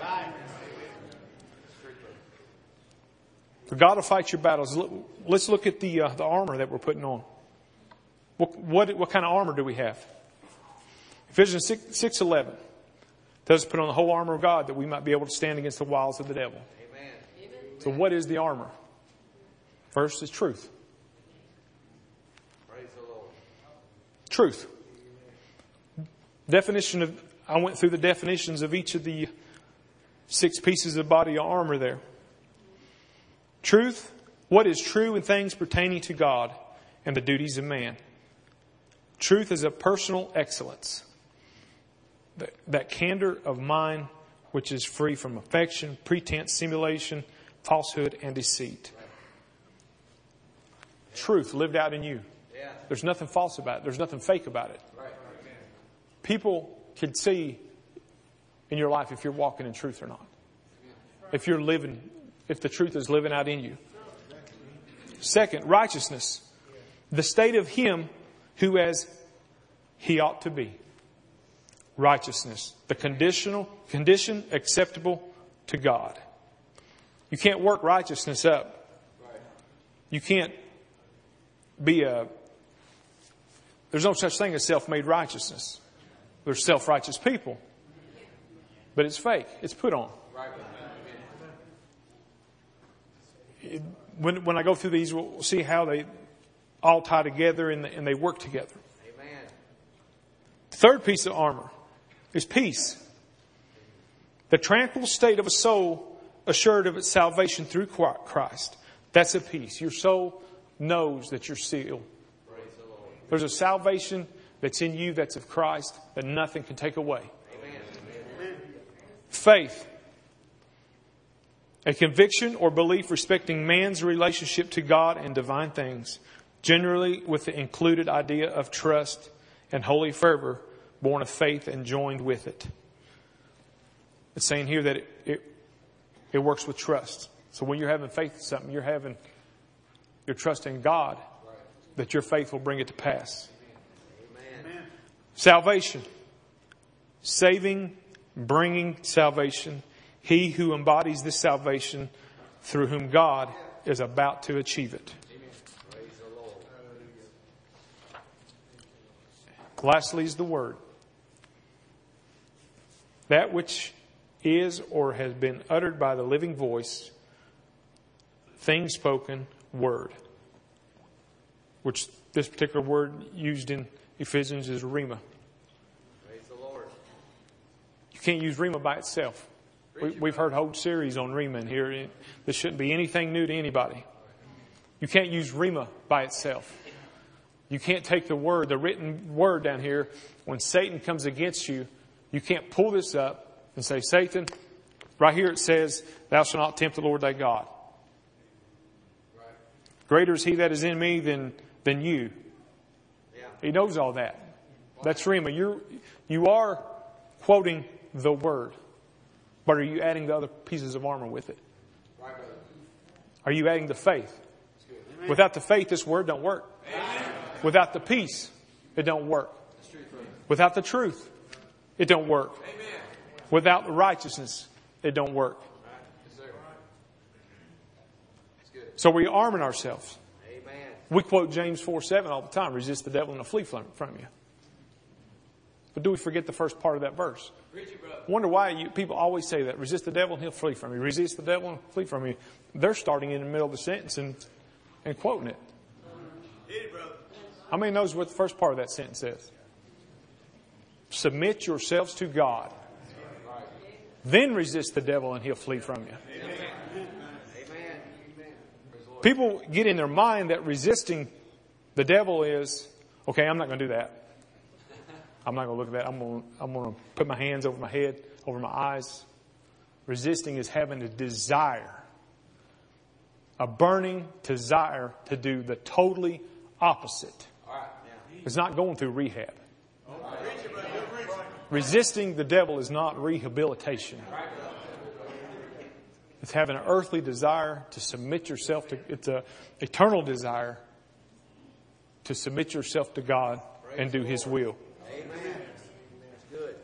S7: For God will fight your battles. Let's look at the armor that we're putting on. What kind of armor do we have? Ephesians 6:11 tells us to put on the whole armor of God that we might be able to stand against the wiles of the devil. Amen. So what is the armor? First is truth. Praise the Lord. Truth. I went through the definitions of each of the 6 pieces of body armor there. Truth. What is true in things pertaining to God and the duties of man? Truth is a personal excellence. That candor of mind which is free from affection, pretense, simulation, falsehood, and deceit. Truth lived out in you. There's nothing false about it. There's nothing fake about it. People can see in your life if you're walking in truth or not. If the truth is living out in you. Second, righteousness. The state of him who as he ought to be. Righteousness. The condition acceptable to God. You can't work righteousness up. You can't be there's no such thing as self-made righteousness. There's self-righteous people. But it's fake. It's put on. When I go through these, we'll see how they all tie together and they work together. Amen. The third piece of armor is peace. The tranquil state of a soul assured of its salvation through Christ. That's a peace. Your soul knows that you're sealed. There's a salvation that's in you that's of Christ that nothing can take away. Amen. Faith. A conviction or belief respecting man's relationship to God and divine things, generally with the included idea of trust and holy fervor born of faith and joined with it. It's saying here that it works with trust. So when you're having faith in something, you're trusting God that your faith will bring it to pass. Amen. Salvation. Saving, bringing salvation. He who embodies this salvation through whom God is about to achieve it. Lastly is the Word. That which is or has been uttered by the living voice, thing spoken, word. Which this particular word used in Ephesians is rhema. Praise the Lord. You can't use rhema by itself. We've heard a whole series on rhema in here. This shouldn't be anything new to anybody. You can't use rhema by itself. You can't take the word, the written word down here. When Satan comes against you, you can't pull this up and say, Satan, right here it says, thou shalt not tempt the Lord thy God. Greater is he that is in me than you. He knows all that. That's rhema. You are quoting the word. But are you adding the other pieces of armor with it? Are you adding the faith? Without the faith, this word don't work. Without the peace, it don't work. Without the truth, it don't work. Without the righteousness, it don't work. So we're arming ourselves. We quote James 4:7 all the time. Resist the devil and he'll flee from you. But do we forget the first part of that verse? Wonder why people always say that. Resist the devil and he'll flee from you. Resist the devil and flee from you. They're starting in the middle of the sentence and quoting it. How many knows what the first part of that sentence says? Submit yourselves to God. Then resist the devil and he'll flee from you. People get in their mind that resisting the devil is, okay, I'm not going to do that. I'm not going to look at that. I'm going to put my hands over my head, over my eyes. Resisting is having a desire, a burning desire to do the totally opposite. It's not going through rehab. Resisting the devil is not rehabilitation. It's having an earthly desire to submit yourself to, it's an eternal desire to submit yourself to God and do His will.
S5: Amen. Good.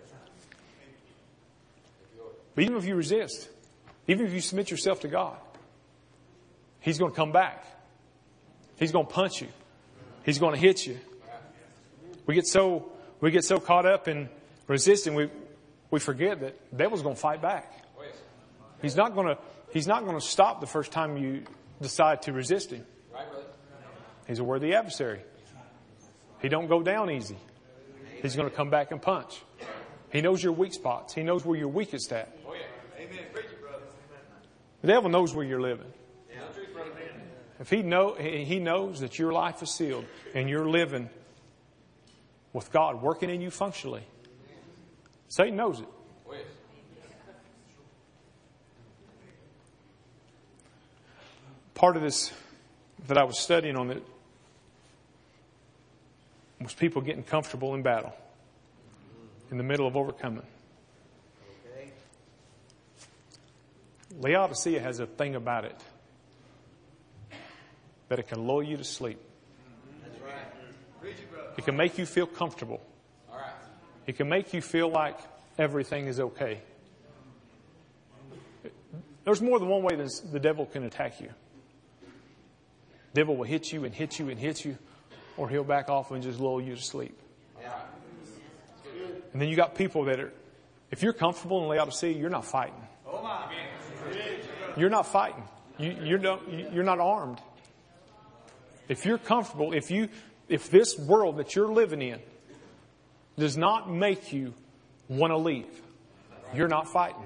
S7: But even if you resist, even if you submit yourself to God, He's going to come back. He's going to punch you. He's going to hit you. We get so caught up in resisting, we forget that the devil's going to fight back. He's not going to stop the first time you decide to resist him. He's a worthy adversary. He don't go down easy. He's going to come back and punch. He knows your weak spots. He knows where you're weakest at. The devil knows where you're living. If he knows that your life is sealed and you're living with God working in you functionally, Satan knows it. Part of this that I was studying on it was people getting comfortable in battle in the middle of overcoming. Laodicea has a thing about it that it can lull you to sleep. It can make you feel comfortable. It can make you feel like everything is okay. There's more than one way that the devil can attack you. The devil will hit you and hit you and hit you, or he'll back off and just lull you to sleep. And then you got people that are, if you're comfortable in Laodicea, you're not fighting. You're not fighting. You're not armed. If you're comfortable, if this world that you're living in does not make you want to leave, you're not fighting.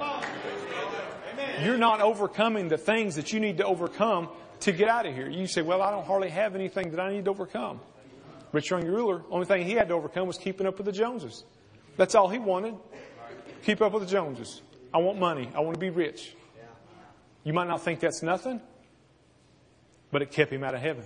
S7: You're not overcoming the things that you need to overcome to get out of here. You say, well, I don't hardly have anything that I need to overcome. Rich young ruler, only thing he had to overcome was keeping up with the Joneses. That's all he wanted. Keep up with the Joneses. I want money. I want to be rich. You might not think that's nothing, but it kept him out of heaven.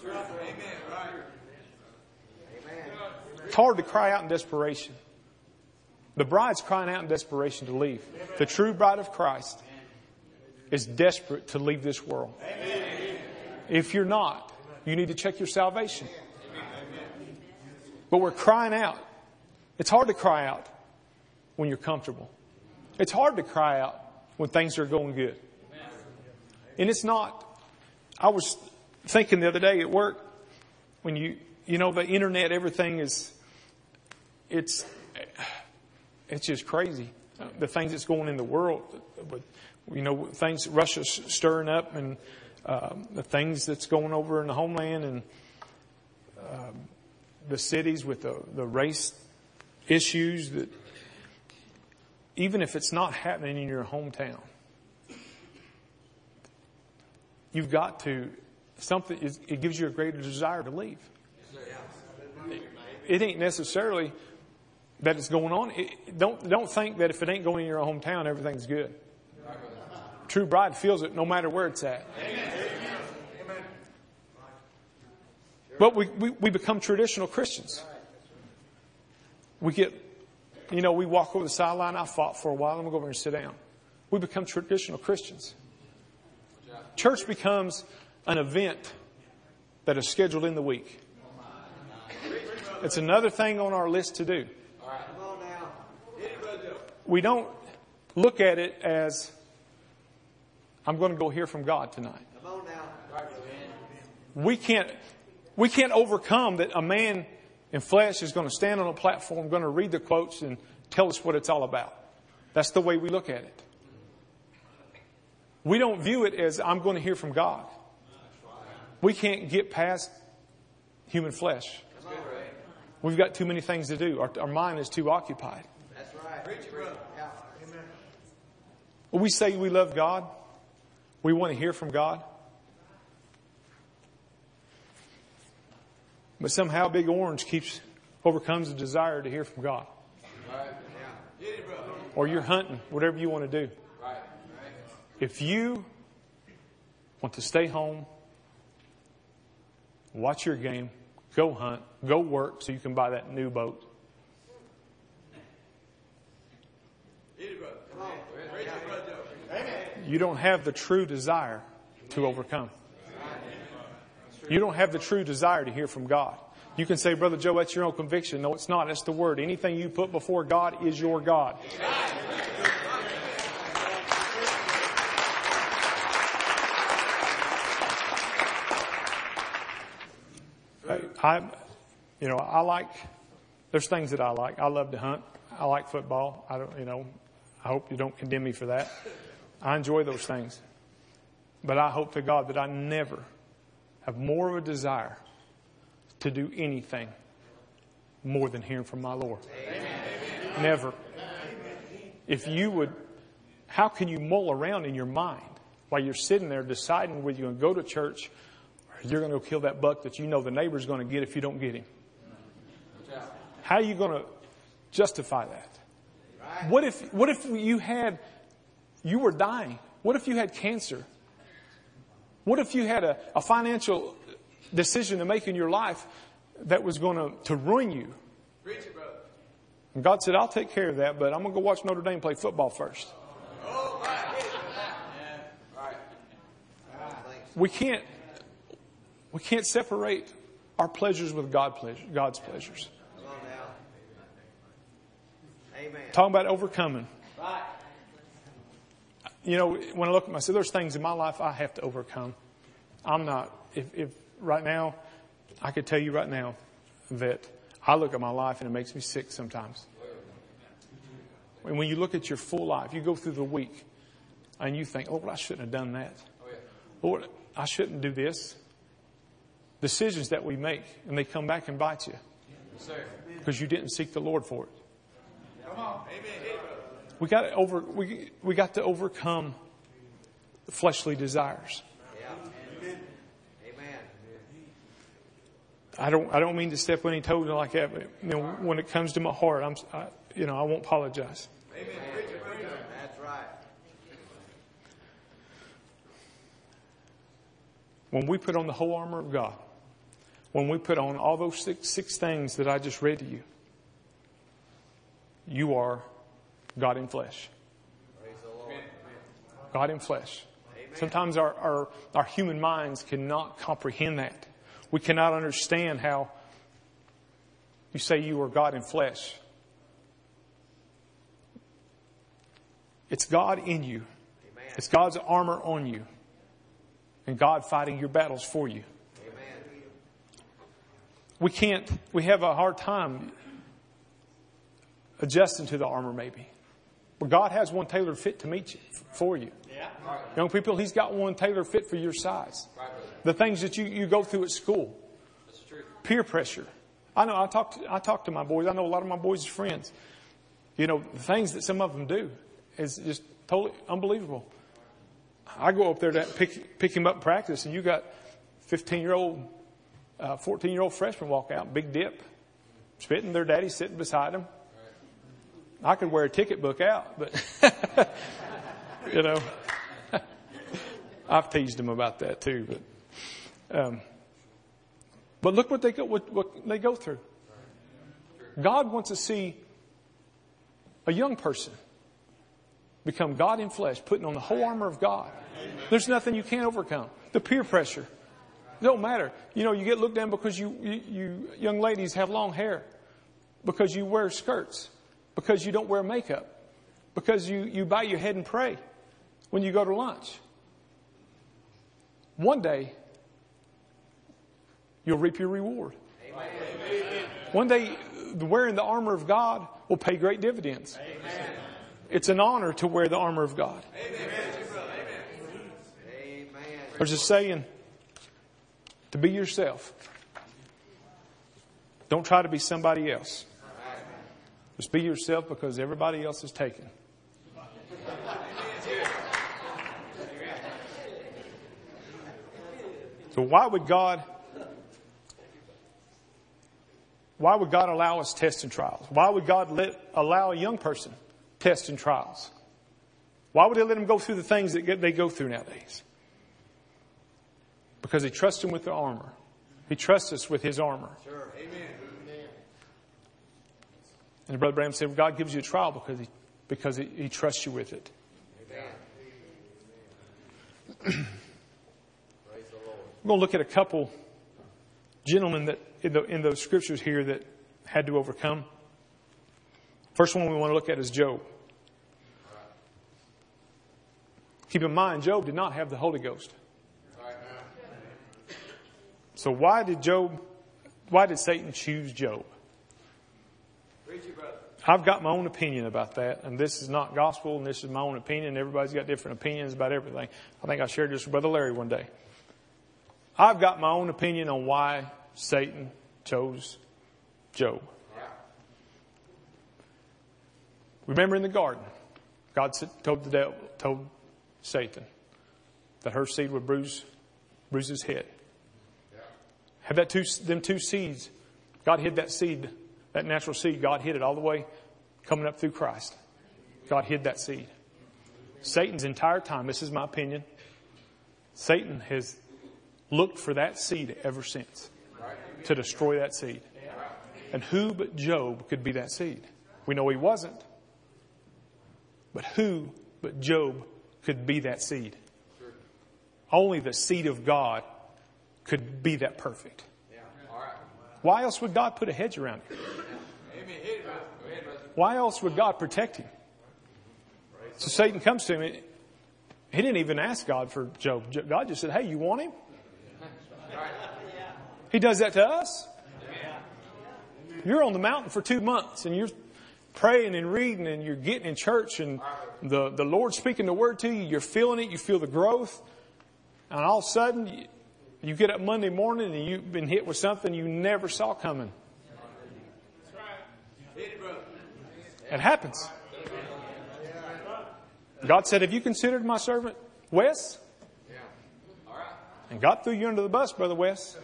S7: It's hard to cry out in desperation. The bride's crying out in desperation to leave. The true bride of Christ is desperate to leave this world. If you're not, you need to check your salvation. But we're crying out. It's hard to cry out when you're comfortable. It's hard to cry out when things are going good. And it's not. I was thinking the other day at work, when you know, the internet, everything is, it's just crazy. The things that's going in the world, things Russia's stirring up, and the things that's going over in the homeland, and the cities with the race issues, that even if it's not happening in your hometown, you've got to, it gives you a greater desire to leave. It ain't necessarily that it's going on. Don't think that if it ain't going in your hometown, everything's good. True bride feels it no matter where it's at. But we become traditional Christians. We get, we walk over the sideline. I fought for a while. I'm going to go over and sit down. We become traditional Christians. Church becomes an event that is scheduled in the week. It's another thing on our list to do. We don't look at it as, I'm going to go hear from God tonight. We can't overcome that a man in flesh is going to stand on a platform, going to read the quotes and tell us what it's all about. That's the way we look at it. We don't view it as, I'm going to hear from God. We can't get past human flesh. We've got too many things to do. Our mind is too occupied.
S8: That's right.
S7: We say we love God. We want to hear from God. But somehow Big Orange overcomes the desire to hear from God. Or you're hunting, whatever you want to do. If you want to stay home, watch your game, go hunt, go work so you can buy that new boat. You don't have the true desire to overcome. You don't have the true desire to hear from God. You can say, Brother Joe, that's your own conviction. No, it's not. That's the word. Anything you put before God is your God. There's things that I like. I love to hunt. I like football. I hope you don't condemn me for that. I enjoy those things. But I hope to God that I never have more of a desire to do anything more than hearing from my Lord. Amen. Never. If you would, how can you mull around in your mind while you're sitting there deciding whether you're going to go to church or you're going to go kill that buck that you know the neighbor's going to get if you don't get him? How are you going to justify that? What if you were dying? What if you had cancer? What if you had a financial decision to make in your life that was going to ruin you? And God said, I'll take care of that, but I'm going to go watch Notre Dame play football first. We can't separate our pleasures with God's pleasures. Talking about overcoming. When I look at myself, there's things in my life I have to overcome. I'm not, if right now, I could tell you right now that I look at my life and it makes me sick sometimes. And when you look at your full life, you go through the week and you think, I shouldn't have done that. Lord, I shouldn't do this. Decisions that we make and they come back and bite you. Because you didn't seek the Lord for it. We got to overcome the fleshly desires. I don't mean to step on any toes like that, but when it comes to my heart, I won't apologize.
S8: That's right.
S7: When we put on the whole armor of God, when we put on all those six things that I just read to you, you are God in flesh. God in flesh. Sometimes our human minds cannot comprehend that. We cannot understand how you say you are God in flesh. It's God in you. It's God's armor on you. And God fighting your battles for you. We have a hard time adjusting to the armor maybe. But God has one tailored fit to meet you, for you. Young people, He's got one tailored fit for your size. The things that you go through at school. Peer pressure. I know I talk to my boys. I know a lot of my boys' friends. The things that some of them do is just totally unbelievable. I go up there to pick him up in practice and you got 15-year-old, 14-year-old freshmen walk out, big dip, spitting, their daddy sitting beside them. I could wear a ticket book out, but, I've teased them about that too. But look what they go through. God wants to see a young person become God in flesh, putting on the whole armor of God. There's nothing you can't overcome. The peer pressure. It don't matter. You know, you get looked down because you young ladies have long hair, because you wear skirts, because you don't wear makeup, because you bow your head and pray when you go to lunch. One day, you'll reap your reward. Amen. One day, wearing the armor of God will pay great dividends. Amen. It's an honor to wear the armor of God. Amen. There's a saying, to be yourself. Don't try to be somebody else. Just be yourself, because everybody else is taken. So why would God allow us tests and trials? Why would God allow a young person tests and trials? Why would He let them go through the things that they go through nowadays? Because He trusts them with the armor. He trusts us with His armor.
S8: Sure. Amen.
S7: And Brother Branham said, God gives you a trial because He trusts you with it.
S8: Amen.
S7: We're going to look at a couple gentlemen that in those scriptures here that had to overcome. First one we want to look at is Job. Keep in mind, Job did not have the Holy Ghost. So why did Satan choose Job? I've got my own opinion about that, and this is not gospel, and this is my own opinion. Everybody's got different opinions about everything. I think I shared this with Brother Larry one day. I've got my own opinion on why Satan chose Job. Remember in the garden, God told Satan that her seed would bruise his head. Have them two seeds. God hid that seed, that natural seed. God hid it all the way coming up through Christ. God hid that seed. Satan's entire time, this is my opinion, Satan has looked for that seed ever since to destroy that seed. And who but Job could be that seed? We know he wasn't. But who but Job could be that seed? Only the seed of God could be that perfect. Why else would God put a hedge around him? Why else would God protect him? So Satan comes to him. He didn't even ask God for Job. God just said, hey, you want him? He does that to us. You're on the mountain for 2 months and you're praying and reading and you're getting in church and the Lord's speaking the word to you. You're feeling it. You feel the growth. And all of a sudden you get up Monday morning and you've been hit with something you never saw coming. It happens. God said, have you considered my servant Wes? And God threw you under the bus, Brother Wes.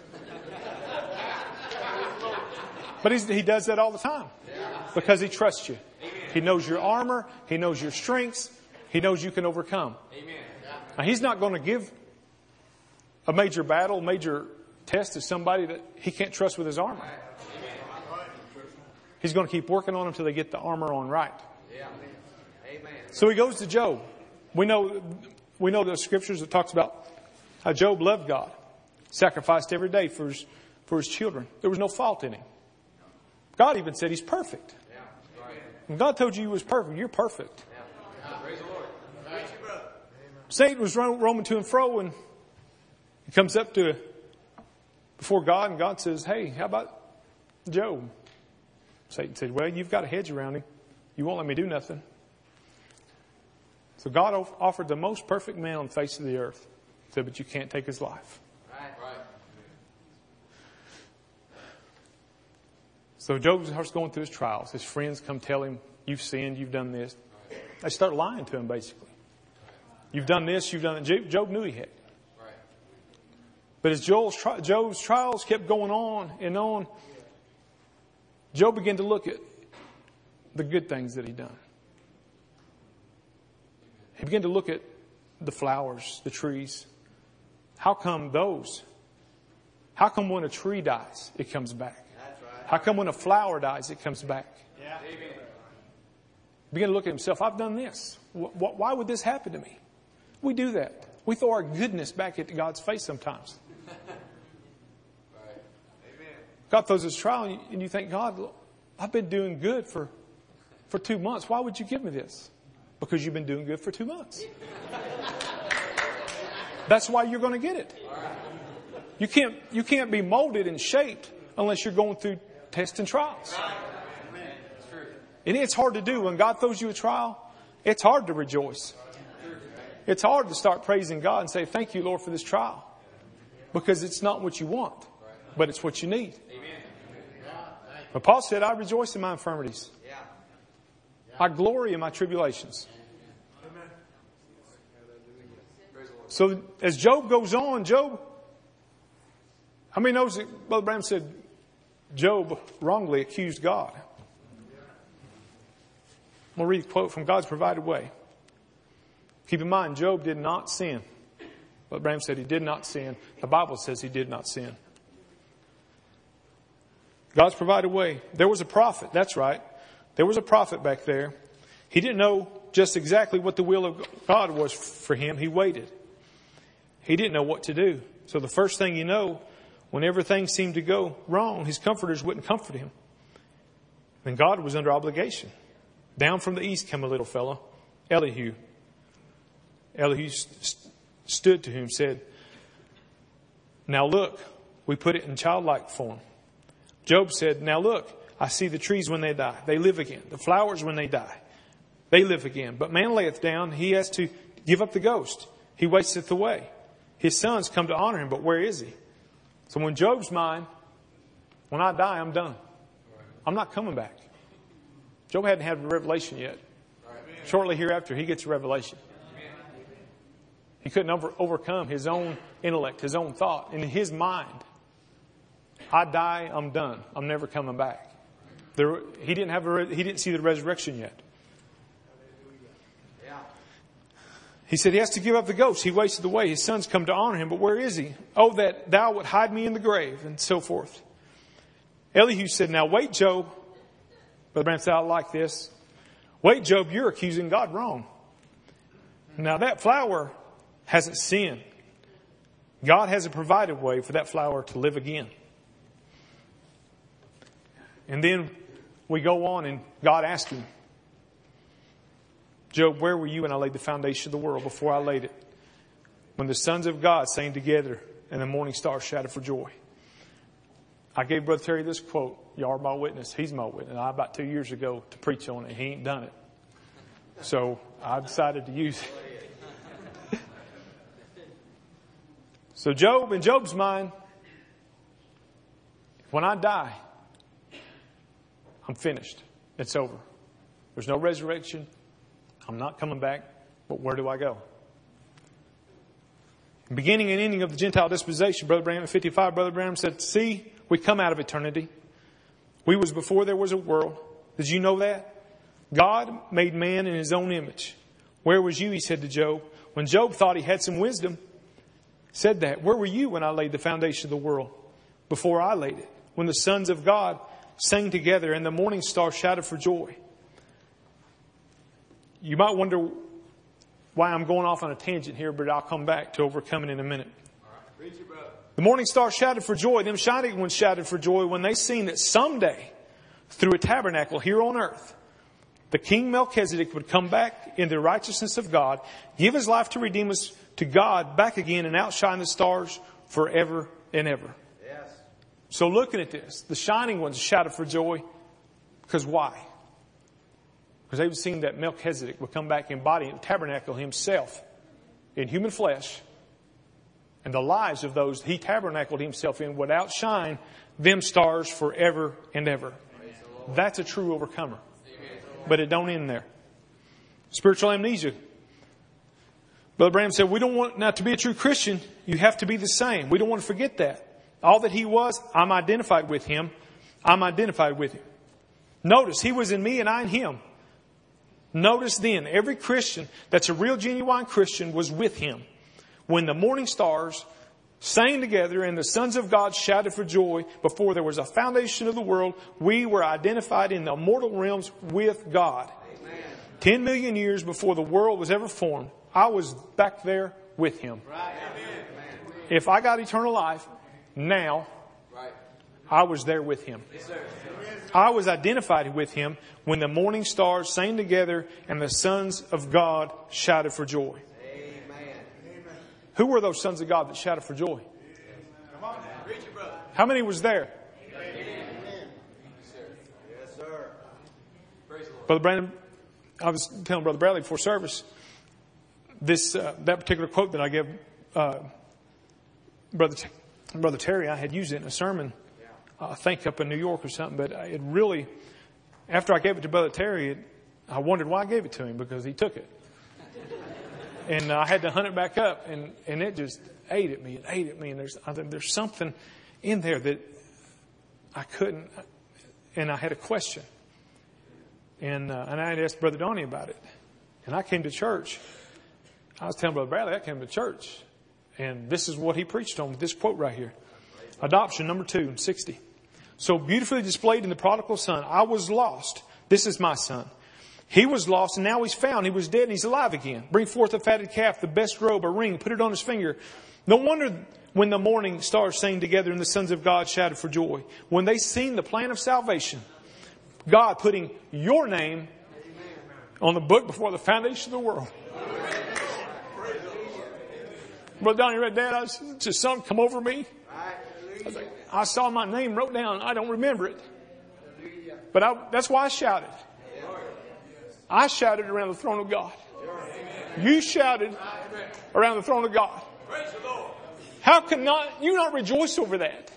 S7: But he does that all the time because He trusts you. He knows your armor. He knows your strengths. He knows you can overcome. Now, He's not going to give a major battle, major test to somebody that He can't trust with His armor. He's going to keep working on them until they get the armor on right. So He goes to Job. We know the scriptures that talks about how Job loved God, sacrificed every day for his children. There was no fault in him. God even said He's perfect. When God told you He was perfect, you're perfect. Satan was roaming to and fro, and he comes up before God, and God says, hey, how about Job? Satan said, well, you've got a hedge around him. You won't let me do nothing. So God offered the most perfect man on the face of the earth. He said, but you can't take his life. So Job starts going through his trials. His friends come tell him, you've sinned, you've done this. They start lying to him, basically. You've done this, you've done that. Job knew he had. But as Job's trials kept going on and on, Job began to look at the good things that he'd done. He began to look at the flowers, the trees. How come those? How come when a tree dies, it comes back? How come when a flower dies, it comes back? He began to look at himself. I've done this. Why would this happen to me? We do that. We throw our goodness back at God's face sometimes. God throws His trial and you think, God, I've been doing good for 2 months. Why would you give me this? Because you've been doing good for 2 months. That's why you're going to get it. You can't be molded and shaped unless you're going through tests and trials. And it's hard to do. When God throws you a trial, it's hard to rejoice. It's hard to start praising God and say, thank you, Lord, for this trial. Because it's not what you want, but it's what you need. But Paul said, I rejoice in my infirmities. I glory in my tribulations. So as Job goes on, how many knows that Brother Branham said Job wrongly accused God? I'm going to read a quote from God's Provided Way. Keep in mind, Job did not sin. Brother Branham said he did not sin. The Bible says he did not sin. God's Provided Way. There was a prophet. That's right. There was a prophet back there. He didn't know just exactly what the will of God was for him. He waited. He didn't know what to do. So the first thing you know, when everything seemed to go wrong, his comforters wouldn't comfort him. And God was under obligation. Down from the east came a little fellow, Elihu. Elihu stood to him and said, now look, we put it in childlike form. Job said, now look, I see the trees when they die. They live again. The flowers when they die. They live again. But man layeth down. He has to give up the ghost. He wasteth away. His sons come to honor him, but where is he? So when Job's mind, when I die, I'm done. I'm not coming back. Job hadn't had a revelation yet. Shortly hereafter, he gets a revelation. He couldn't overcome his own intellect, his own thought. In his mind, I die, I'm done. I'm never coming back. He didn't see the resurrection yet. He said he has to give up the ghost. He wasted away. His sons come to honor him, but where is he? Oh, that thou would hide me in the grave, and so forth. Elihu said, now wait, Job. Brother Branham said, I like this. Wait, Job, you're accusing God wrong. Now that flower hasn't sinned. God has a provided way for that flower to live again. And then we go on and God asked him, Job, where were you when I laid the foundation of the world, before I laid it? When the sons of God sang together and the morning stars shouted for joy. I gave Brother Terry this quote. You are my witness. He's my witness. I about 2 years ago to preach on it. He ain't done it. So I decided to use it. So Job, in Job's mind, when I die, I'm finished. It's over. There's no resurrection. I'm not coming back, but where do I go? Beginning and ending of the Gentile dispensation, Brother Branham, 55, Brother Branham said, see, we come out of eternity. We was before there was a world. Did you know that? God made man in His own image. Where was you, he said to Job. When Job thought he had some wisdom, said that. Where were you when I laid the foundation of the world? Before I laid it. When the sons of God sang together and the morning star shouted for joy. You might wonder why I'm going off on a tangent here, but I'll come back to overcoming in a minute. The morning star shouted for joy. Them shining ones shouted for joy when they seen that someday, through a tabernacle here on earth, the King Melchizedek would come back in the righteousness of God, give his life to redeem us to God back again and outshine the stars forever and ever. Yes. So looking at this, the shining ones shouted for joy. Because why? Because they've seen that Melchizedek would come back in body and tabernacle himself in human flesh. And the lives of those he tabernacled himself in would outshine them stars forever and ever. That's a true overcomer. But it don't end there. Spiritual amnesia. Brother Branham said, we don't want, now to be a true Christian, you have to be the same. We don't want to forget that. All that he was, I'm identified with him. I'm identified with him. Notice, he was in me and I in him. Notice then, every Christian that's a real genuine Christian was with him. When the morning stars sang together and the sons of God shouted for joy before there was a foundation of the world, we were identified in the immortal realms with God. Amen. 10 million years before the world was ever formed, I was back there with Him. If I got eternal life now, I was there with Him. I was identified with Him when the morning stars sang together and the sons of God shouted for joy. Who were those sons of God that shouted for joy? How many was there? Brother Brandon, I was telling Brother Bradley before service, that particular quote that I gave Brother Terry, I had used it in a sermon, I think up in New York or something, but it really, after I gave it to Brother Terry, I wondered why I gave it to him, because he took it. And I had to hunt it back up, and it just ate at me. And there's something in there that I couldn't, and I had a question. And I had asked Brother Donnie about it. And I came to church. I was telling Brother Bradley, I came to church. And this is what he preached on with this quote right here. Adoption, number 2, 60. So beautifully displayed in the prodigal son. I was lost. This is my son. He was lost and now he's found. He was dead and he's alive again. Bring forth a fatted calf, the best robe, a ring, put it on his finger. No wonder when the morning stars sang together and the sons of God shouted for joy. When they seen the plan of salvation, God putting your name on the book before the foundation of the world. Brother Donnie read that. Just something come over me. I saw my name wrote down. I don't remember it. But that's why I shouted. I shouted around the throne of God. You shouted around the throne of God. How can you not rejoice over that?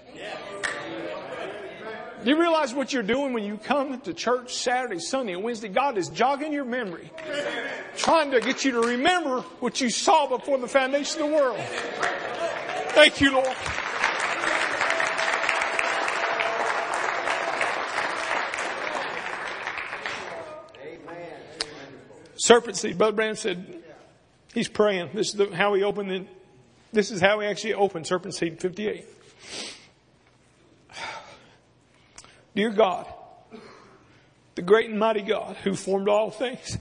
S7: Do you realize what you're doing when you come to church Saturday, Sunday, and Wednesday? God is jogging your memory, trying to get you to remember what you saw before the foundation of the world. Thank you, Lord. Serpent seed. Brother Branham said he's praying. This is how he opened it. This is how he actually opened serpent seed 58. Dear God, the great and mighty God who formed all things,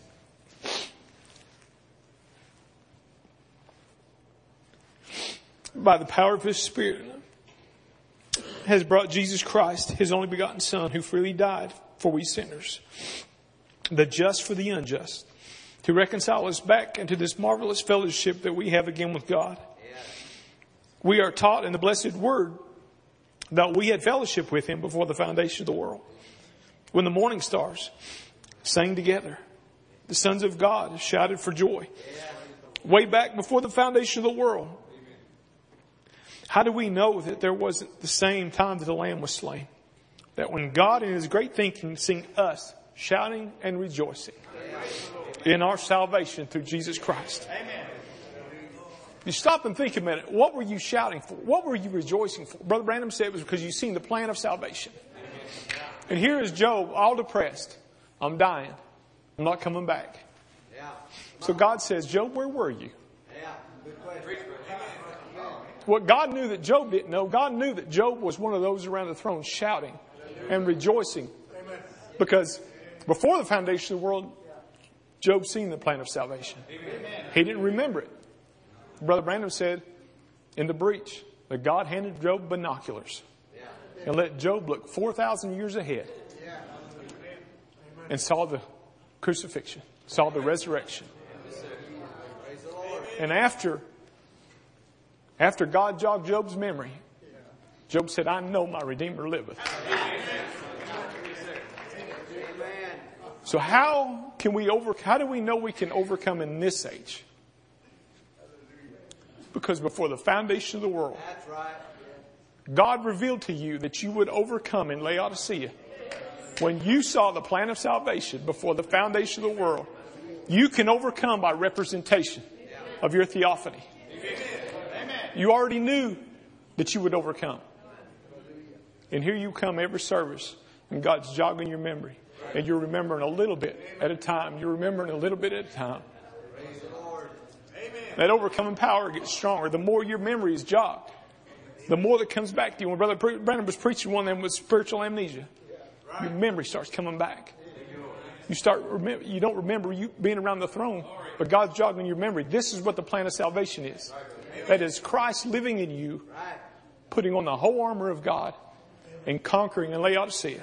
S7: by the power of His Spirit, has brought Jesus Christ, His only begotten Son, who freely died for we sinners, the just for the unjust, to reconcile us back into this marvelous fellowship that we have again with God. We are taught in the blessed Word that we had fellowship with Him before the foundation of the world. When the morning stars sang together, the sons of God shouted for joy. Way back before the foundation of the world. How do we know that there wasn't the same time that the Lamb was slain? That when God in His great thinking sing us shouting and rejoicing in our salvation through Jesus Christ. You stop and think a minute. What were you shouting for? What were you rejoicing for? Brother Branham said it was because you've seen the plan of salvation. And here is Job, all depressed. I'm dying. I'm not coming back. So God says, Job, where were you? What God knew that Job didn't know, God knew that Job was one of those around the throne shouting and rejoicing. Because before the foundation of the world, Job seen the plan of salvation. He didn't remember it. Brother Brandon said in the breach that God handed Job binoculars and let Job look 4,000 years ahead and saw the crucifixion, saw the resurrection. And after God jogged Job's memory, Job said, I know my Redeemer liveth. So how do we know we can overcome in this age? Because before the foundation of the world, God revealed to you that you would overcome in Laodicea. When you saw the plan of salvation before the foundation of the world, you can overcome by representation of your theophany. You already knew that you would overcome. And here you come every service, and God's jogging your memory. And you're remembering a little bit at a time. You're remembering a little bit at a time. That overcoming power gets stronger. The more your memory is jogged, the more that comes back to you. When Brother Brandon was preaching one of them with spiritual amnesia, your memory starts coming back. You don't remember you being around the throne, but God's jogging your memory. This is what the plan of salvation is. That is Christ living in you, putting on the whole armor of God and conquering and Laodicea.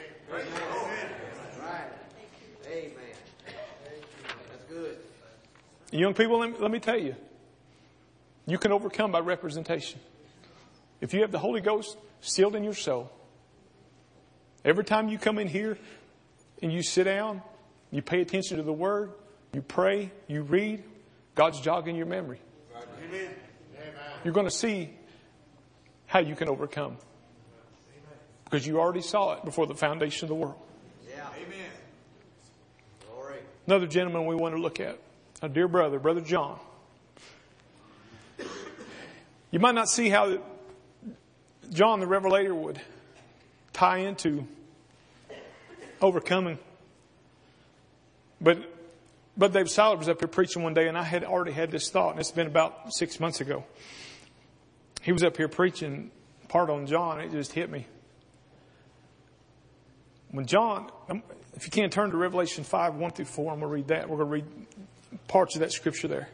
S7: Young people, let me tell you, you can overcome by representation. If you have the Holy Ghost sealed in your soul, every time you come in here and you sit down, you pay attention to the Word, you pray, you read, God's jogging your memory. Amen. You're going to see how you can overcome. Because you already saw it before the foundation of the world.
S4: Yeah. Amen. Glory.
S7: Another gentleman we want to look at, a dear brother, Brother John. You might not see how John the Revelator would tie into overcoming. But Dave Seiler was up here preaching one day, and I had already had this thought, and it's been about 6 months ago. He was up here preaching part on John, and it just hit me. When John, if you can't turn to Revelation 5, 1 through 4, I'm going to read that. We're going to read parts of that scripture there.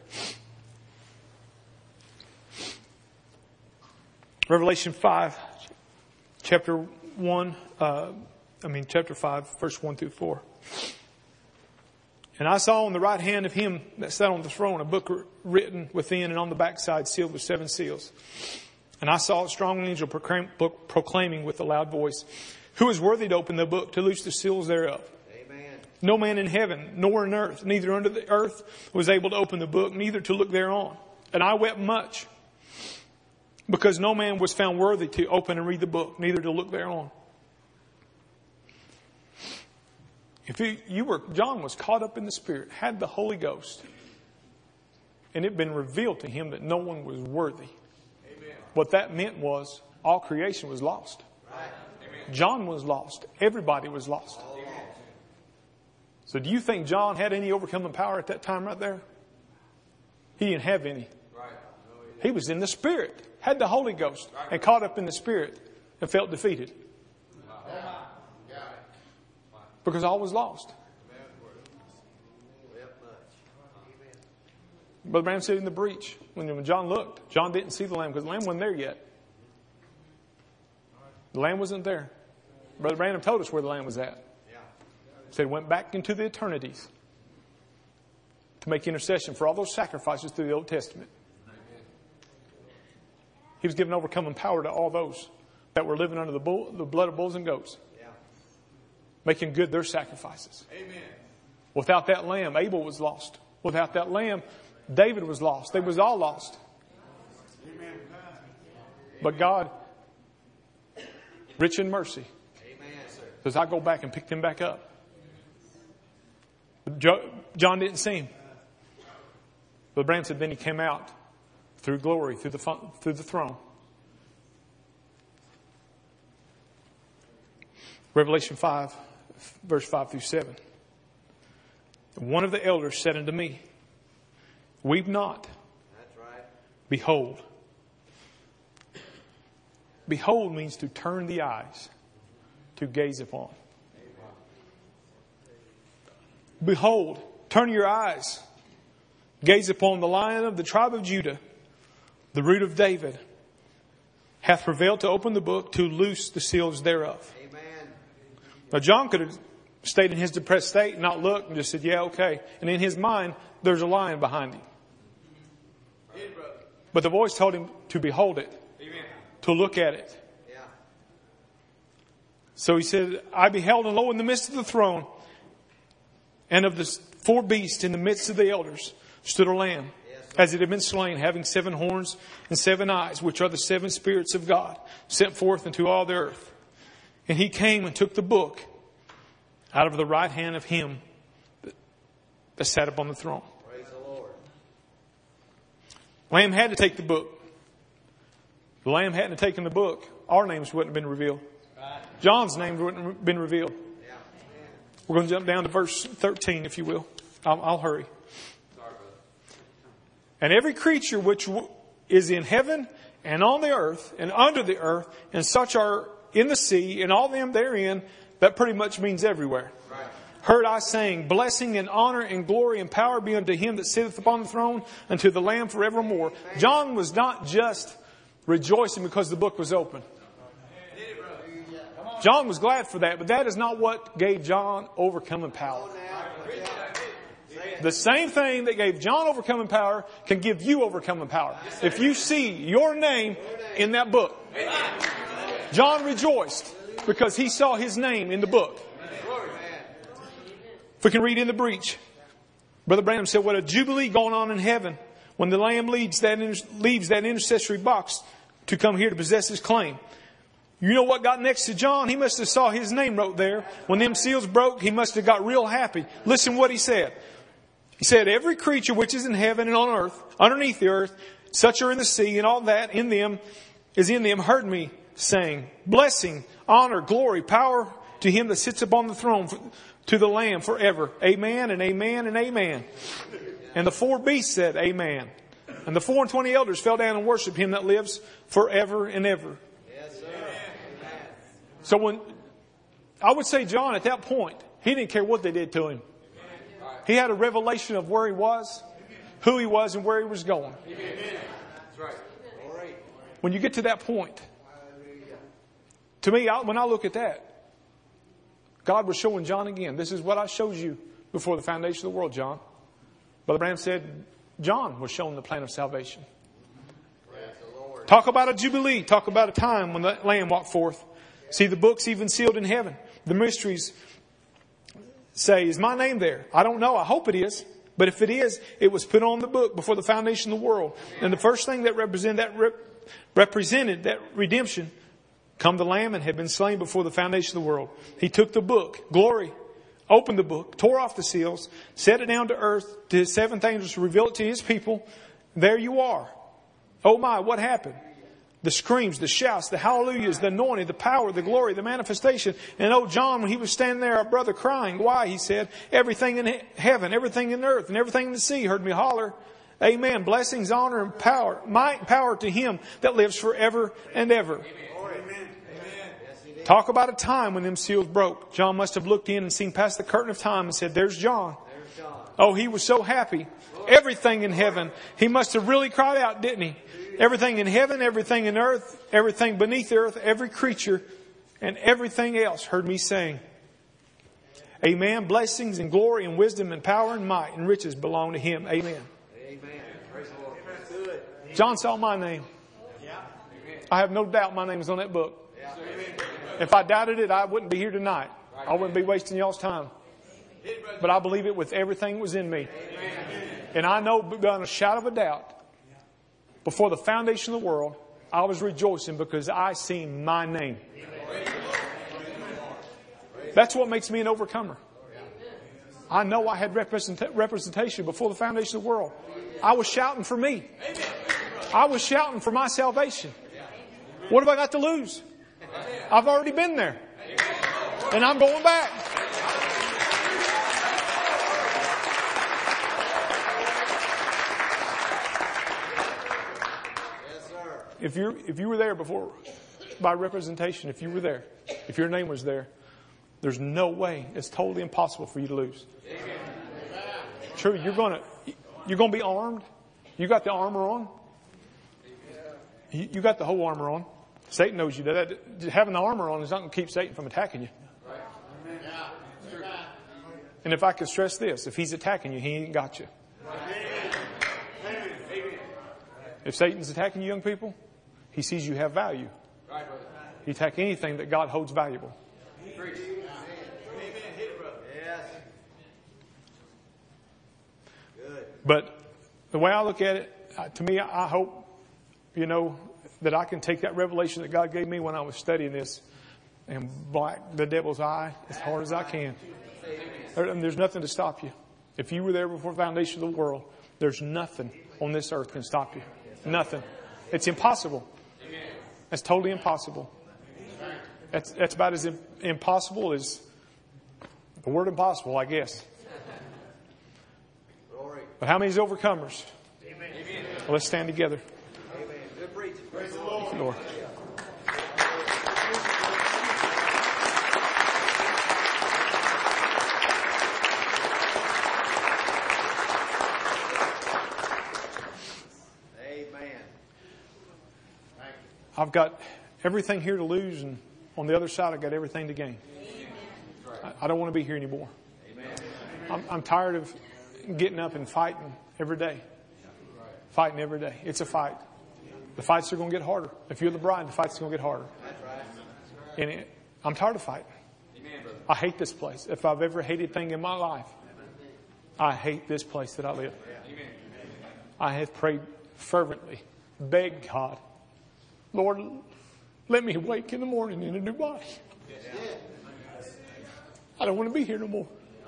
S7: Revelation 5, chapter 5, verse 1 through 4. And I saw on the right hand of him that sat on the throne a book written within and on the backside sealed with 7 seals. And I saw a strong angel proclaiming with a loud voice, "Who is worthy to open the book, to loose the seals thereof?"
S4: Amen.
S7: No man in heaven, nor in earth, neither under the earth, was able to open the book, neither to look thereon. And I wept much, because no man was found worthy to open and read the book, neither to look thereon. If John was caught up in the Spirit, had the Holy Ghost, and it had been revealed to him that no one was worthy. Amen. What that meant was all creation was lost. Right. John was lost. Everybody was lost. So do you think John had any overcoming power at that time right there? He didn't have any. Right. He was in the Spirit, had the Holy Ghost, and caught up in the Spirit and felt defeated. Because all was lost. Brother Branham said in the breach, when John looked, John didn't see the Lamb because the Lamb wasn't there yet. The Lamb wasn't there. Brother Branham told us where the Lamb was at. He said, went back into the eternities to make intercession for all those sacrifices through the Old Testament. He was giving overcoming power to all those that were living under the blood of bulls and goats. Making good their sacrifices. Amen. Without that lamb, Abel was lost. Without that lamb, David was lost. They was all lost. Amen. But God, rich in mercy, says, I go back and pick them back up. John didn't see him. But Branham said then he came out through glory, through the throne. Revelation 5, verse 5 through 7. One of the elders said unto me, weep not. That's right. Behold. Behold means to turn the eyes, to gaze upon. Behold, turn your eyes, gaze upon the Lion of the tribe of Judah, the Root of David, hath prevailed to open the book, to loose the seals thereof. Now, John could have stayed in his depressed state and not looked and just said, yeah, okay. And in his mind, there's a lion behind him. But the voice told him to behold it, to look at it. So he said, I beheld, and lo, in the midst of the throne and of the 4 beasts in the midst of the elders stood a lamb, as it had been slain, having 7 horns and 7 eyes, which are the 7 spirits of God, sent forth into all the earth. And he came and took the book out of the right hand of him that sat upon the throne. Praise the Lord. Lamb had to take the book. If the Lamb hadn't taken the book, our names wouldn't have been revealed. John's name wouldn't have been revealed. We're going to jump down to verse 13, if you will. I'll hurry. And every creature which is in heaven and on the earth and under the earth, and such are in the sea and all them therein, that pretty much means everywhere. Right. heard I saying, blessing and honor and glory and power be unto him that sitteth upon the throne, and to the Lamb forevermore. John was not just rejoicing because the book was open. John was glad for that, but that is not what gave John overcoming power. The same thing that gave John overcoming power can give you overcoming power. If you see your name in that book. John rejoiced because he saw his name in the book. If we can read in the breach, Brother Branham said, what a jubilee going on in heaven when the Lamb leaves that intercessory box to come here to possess his claim. You know what got next to John? He must have saw his name wrote there. When them seals broke, he must have got real happy. Listen what he said. He said, every creature which is in heaven and on earth, underneath the earth, such are in the sea, and all that in them is in them, heard me saying, blessing, honor, glory, power to him that sits upon the throne, to the Lamb forever. Amen and amen and amen. And the 4 beasts said, amen. And the 24 elders fell down and worshiped him that lives forever and ever. So when I would say John at that point, he didn't care what they did to him. He had a revelation of where he was, who he was, and where he was going. When you get to that point, to me, when I look at that, God was showing John again. This is what I showed you before the foundation of the world, John. Brother Branham said John was shown the plan of salvation. Talk about a jubilee. Talk about a time when the Lamb walked forth. See the books even sealed in heaven. The mysteries say, is my name there? I don't know. I hope it is. But if it is, it was put on the book before the foundation of the world. And the first thing that represented that redemption, come the Lamb and had been slain before the foundation of the world. He took the book, glory, opened the book, tore off the seals, set it down to earth to his 7th angels to reveal it to his people. There you are. Oh my, what happened? The screams, the shouts, the hallelujahs, the anointing, the power, the glory, the manifestation. And oh, John, when he was standing there, our brother crying, why? He said, everything in heaven, everything in earth, and everything in the sea heard me holler. Amen. Blessings, honor, and power, might and power to him that lives forever and ever. Amen. Talk about a time when them seals broke. John must have looked in and seen past the curtain of time and said, there's John. Oh, he was so happy. Everything in heaven. He must have really cried out, didn't he? Everything in heaven, everything in earth, everything beneath the earth, every creature, and everything else heard me saying, amen. Blessings and glory and wisdom and power and might and riches belong to him. Amen. Amen. Praise the Lord. John saw my name. I have no doubt my name is on that book. If I doubted it, I wouldn't be here tonight. I wouldn't be wasting y'all's time. But I believe it with everything that was in me. And I know beyond a shadow of a doubt, before the foundation of the world, I was rejoicing because I seen my name. That's what makes me an overcomer. I know I had representation before the foundation of the world. I was shouting for me. I was shouting for my salvation. What have I got to lose? I've already been there. And I'm going back. If you were there before, by representation, if you were there, if your name was there, there's no way. It's totally impossible for you to lose. True, you're going to be armed. You got the armor on. You got the whole armor on. Satan knows you that. Having the armor on is not going to keep Satan from attacking you. And if I could stress this, if he's attacking you, he ain't got you. If Satan's attacking you, young people, he sees you have value. He attacks anything that God holds valuable. But the way I look at it, to me, I hope, that I can take that revelation that God gave me when I was studying this and black the devil's eye as hard as I can. There's nothing to stop you. If you were there before the foundation of the world, there's nothing on this earth can stop you. Nothing. It's impossible. That's totally impossible. That's about as impossible as the word impossible, I guess. But how many is overcomers? Well, let's stand together. Praise the Lord. I've got everything here to lose, and on the other side, I've got everything to gain. I don't want to be here anymore. I'm tired of getting up and fighting every day. Fighting every day. It's a fight. The fights are going to get harder. If you're the bride, the fights are going to get harder. And I'm tired of fighting. I hate this place. If I've ever hated anything in my life, I hate this place that I live. I have prayed fervently, begged God, Lord, let me wake in the morning in a new body. I don't want to be here no more.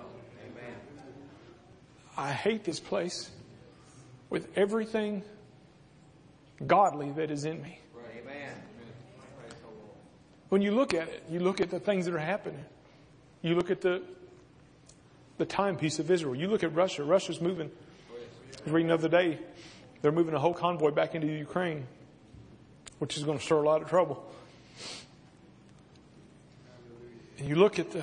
S7: I hate this place with everything godly that is in me. When you look at it, you look at the things that are happening. You look at the timepiece of Israel. You look at Russia. Russia's moving. I was reading the other day, they're moving a whole convoy back into Ukraine, which is going to stir a lot of trouble. And you look at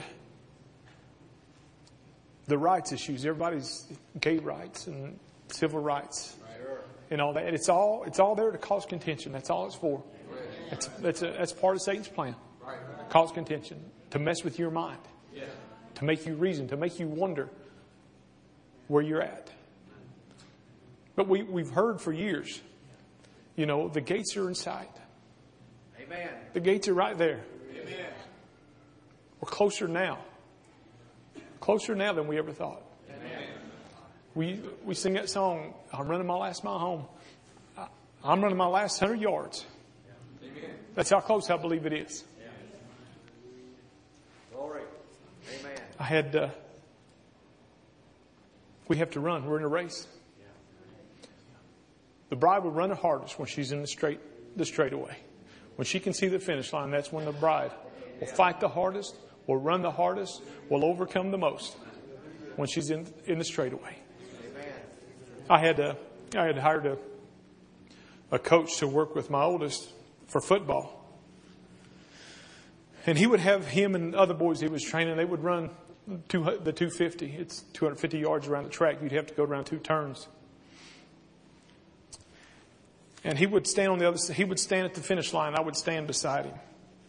S7: the rights issues. Everybody's gay rights and civil rights and all that. It's all there to cause contention. That's all it's for. That's part of Satan's plan. Cause contention, to mess with your mind, to make you reason, to make you wonder where you're at. But we've heard for years, the gates are in sight.
S8: Amen.
S7: The gates are right there.
S8: Amen.
S7: We're closer now. Closer now than we ever thought. Amen. We sing that song, I'm running my last mile home. I'm running my last 100 yards.
S8: Amen.
S7: That's how close I believe it is.
S8: Glory. Amen.
S7: I had, we have to run. We're in a race. The bride will run the hardest when she's in the straightaway. When she can see the finish line, that's when the bride will fight the hardest, will run the hardest, will overcome the most when she's in the straightaway. I had hired a coach to work with my oldest for football. And he would have him and other boys he was training, they would run the 250. It's 250 yards around the track. You'd have to go around 2 turns. And he would stand on the other side. He would stand at the finish line. I would stand beside him.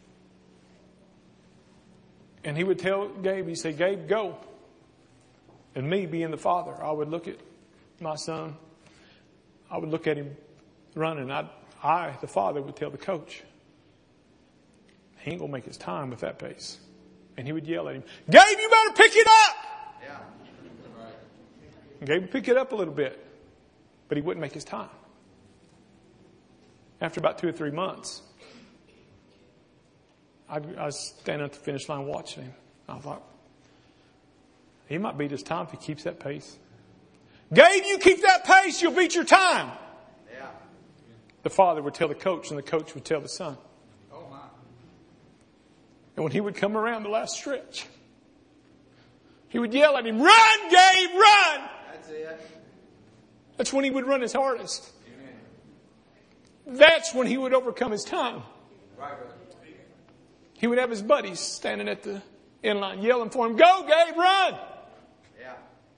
S7: And he would tell Gabe, he'd say, Gabe, go. And me being the father, I would look at my son. I would look at him running. I, the father, would tell the coach, he ain't going to make his time with that pace. And he would yell at him, Gabe, you better pick it up.
S8: Yeah.
S7: And Gabe would pick it up a little bit, but he wouldn't make his time. After about 2 or 3 months, I was standing at the finish line watching him. I thought, he might beat his time if he keeps that pace. Gabe, you keep that pace, you'll beat your time.
S8: Yeah.
S7: The father would tell the coach, and the coach would tell the son.
S8: Oh my.
S7: And when he would come around the last stretch, he would yell at him, run, Gabe, run!
S8: That's it.
S7: That's when he would run his hardest. That's when he would overcome his time.
S8: Right, brother.
S7: He would have his buddies standing at the end line yelling for him, go, Gabe, run!
S8: Yeah.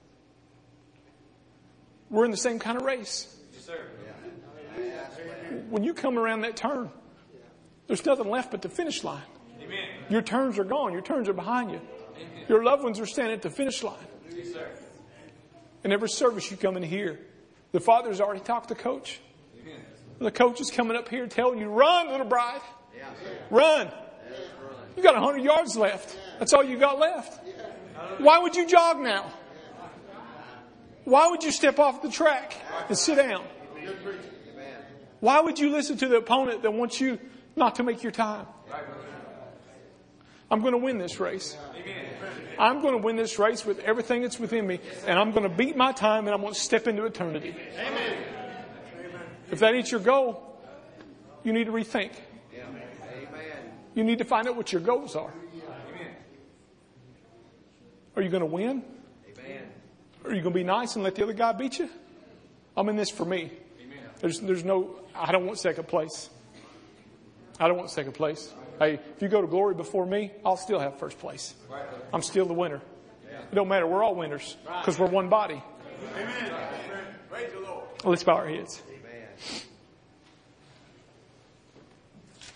S7: We're in the same kind of race.
S8: Yes, sir. Yeah.
S7: When you come around that turn, there's nothing left but the finish line.
S8: Amen.
S7: Your turns are gone. Your turns are behind you. Your loved ones are standing at the finish line.
S8: Yes, sir.
S7: In every service you come in here, the father's already talked to coach. The coach is coming up here telling you, run, little bride.
S8: Yeah.
S7: Run. You got 100 yards left. That's all you got left. Why would you jog now? Why would you step off the track and sit down? Why would you listen to the opponent that wants you not to make your time? I'm going to win this race. I'm going to win this race with everything that's within me, and I'm going to beat my time, and I'm going to step into eternity.
S8: Amen.
S7: If that ain't your goal, you need to rethink.
S8: Amen.
S7: You need to find out what your goals are.
S8: Amen.
S7: Are you going to win?
S8: Amen.
S7: Are you going to be nice and let the other guy beat you? I'm in this for me.
S8: Amen.
S7: I don't want second place. I don't want second place. Hey, if you go to glory before me, I'll still have first place. I'm still the winner. It don't matter. We're all winners because we're one body.
S8: Amen. Praise the Lord.
S7: Let's bow our heads.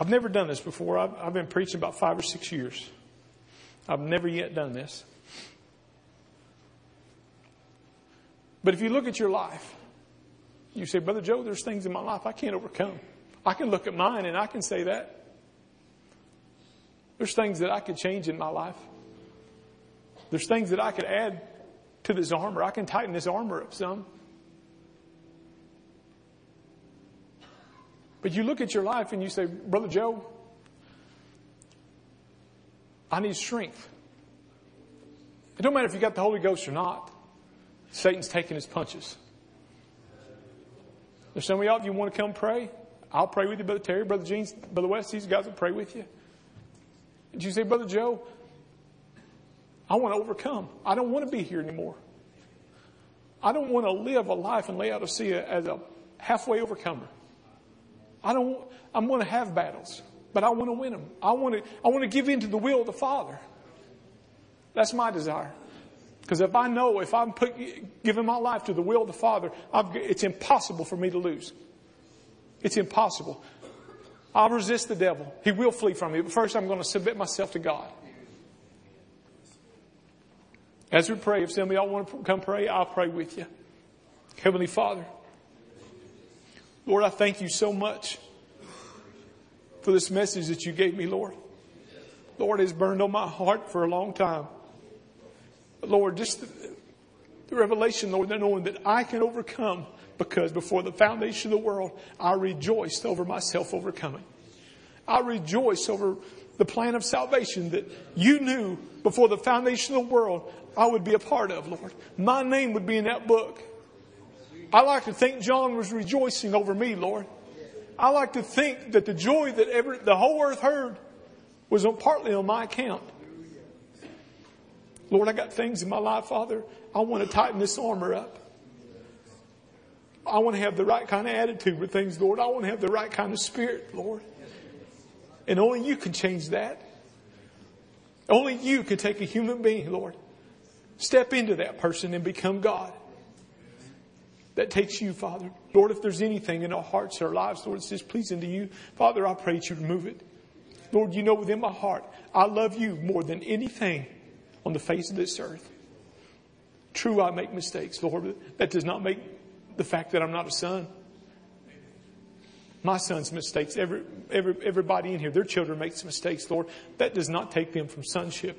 S7: I've never done this before. I've been preaching about 5 or 6 years. I've never yet done this. But if you look at your life, you say, Brother Joe, there's things in my life I can't overcome. I can look at mine and I can say that. There's things that I could change in my life. There's things that I could add to this armor. I can tighten this armor up some. But you look at your life and you say, Brother Joe, I need strength. It don't matter if you got the Holy Ghost or not. Satan's taking his punches. There's some of y'all, if you want to come pray, I'll pray with you, Brother Terry, Brother Gene, Brother West. These guys will pray with you. Did you say, Brother Joe, I want to overcome. I don't want to be here anymore. I don't want to live a life in Laodicea as a halfway overcomer. I'm going to have battles, but I want to win them. I want to give in to the will of the Father. That's my desire. Because if I'm giving my life to the will of the Father, it's impossible for me to lose. It's impossible. I'll resist the devil. He will flee from me. But first I'm going to submit myself to God. As we pray, if some of y'all want to come pray, I'll pray with you. Heavenly Father, Lord, I thank you so much for this message that you gave me, Lord. Lord, it's burned on my heart for a long time. But Lord, just the revelation, Lord, knowing that I can overcome because before the foundation of the world, I rejoiced over myself overcoming. I rejoiced over the plan of salvation that you knew before the foundation of the world I would be a part of, Lord. My name would be in that book. I like to think John was rejoicing over me, Lord. I like to think that the joy that the whole earth heard was partly on my account. Lord, I got things in my life, Father. I want to tighten this armor up. I want to have the right kind of attitude with things, Lord. I want to have the right kind of spirit, Lord. And only you can change that. Only you can take a human being, Lord, step into that person and become God. That takes you, Father. Lord, if there's anything in our hearts or our lives, Lord, it's displeasing to you, Father, I pray that you remove it. Lord, you know within my heart, I love you more than anything on the face of this earth. True, I make mistakes, Lord. That does not make the fact that I'm not a son. My son's mistakes, everybody in here, their children makes mistakes, Lord. That does not take them from sonship.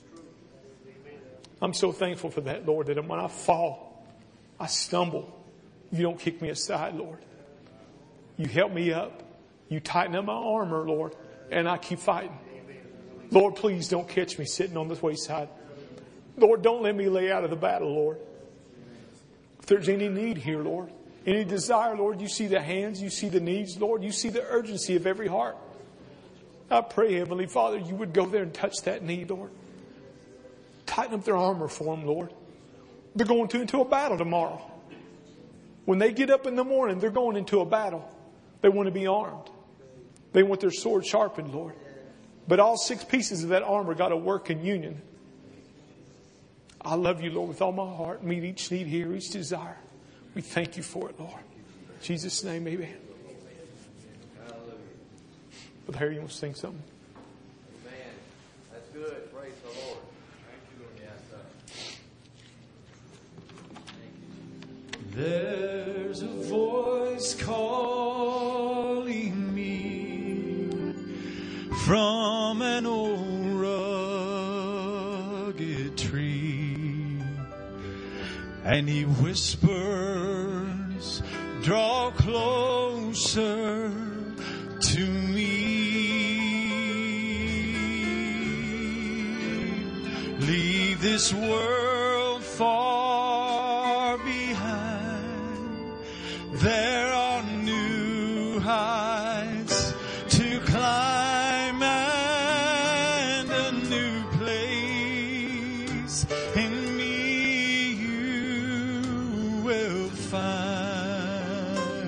S7: I'm so thankful for that, Lord, that when I fall, I stumble, you don't kick me aside, Lord. You help me up. You tighten up my armor, Lord, and I keep fighting. Lord, please don't catch me sitting on this wayside. Lord, don't let me lay out of the battle, Lord. If there's any need here, Lord, any desire, Lord, you see the hands, you see the needs, Lord, you see the urgency of every heart. I pray, Heavenly Father, you would go there and touch that need, Lord. Tighten up their armor for them, Lord. They're going into a battle tomorrow. When they get up in the morning, they're going into a battle. They want to be armed. They want their sword sharpened, Lord. But all 6 pieces of that armor got to work in union. I love you, Lord, with all my heart. Meet each need here, each desire. We thank you for it, Lord. In Jesus' name, amen. Brother Harry, you want to sing something?
S9: Amen. That's good. Praise the Lord. Thank you. Yes,
S2: There's a voice calling me from an old rugged tree, and he whispers, draw closer to me. Leave this world far behind. There are new heights to climb and a new place in me you will find.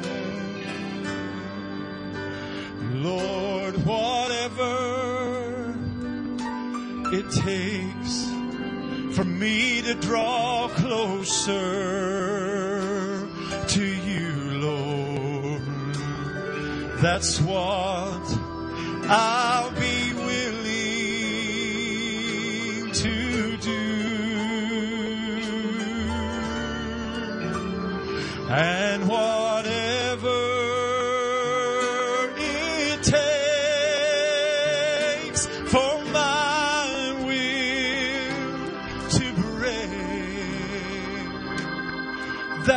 S2: Lord, whatever it takes for me to draw closer to you, Lord, that's what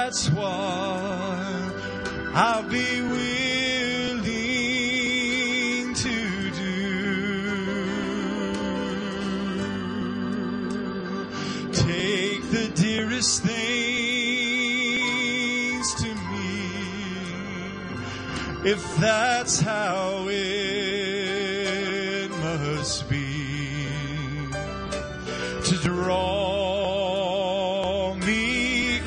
S2: that's what I'll be willing to do. Take the dearest things to me, if that's how it must be, to draw me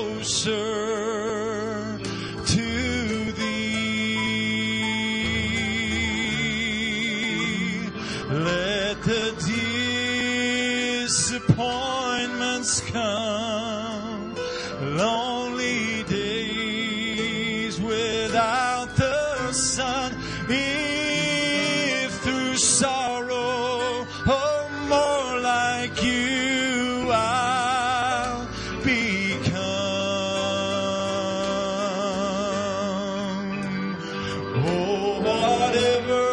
S2: closer to thee. Let the disappointments come, lonely days without the sun, if through sorrow, oh, more like you I'll become. Oh, whatever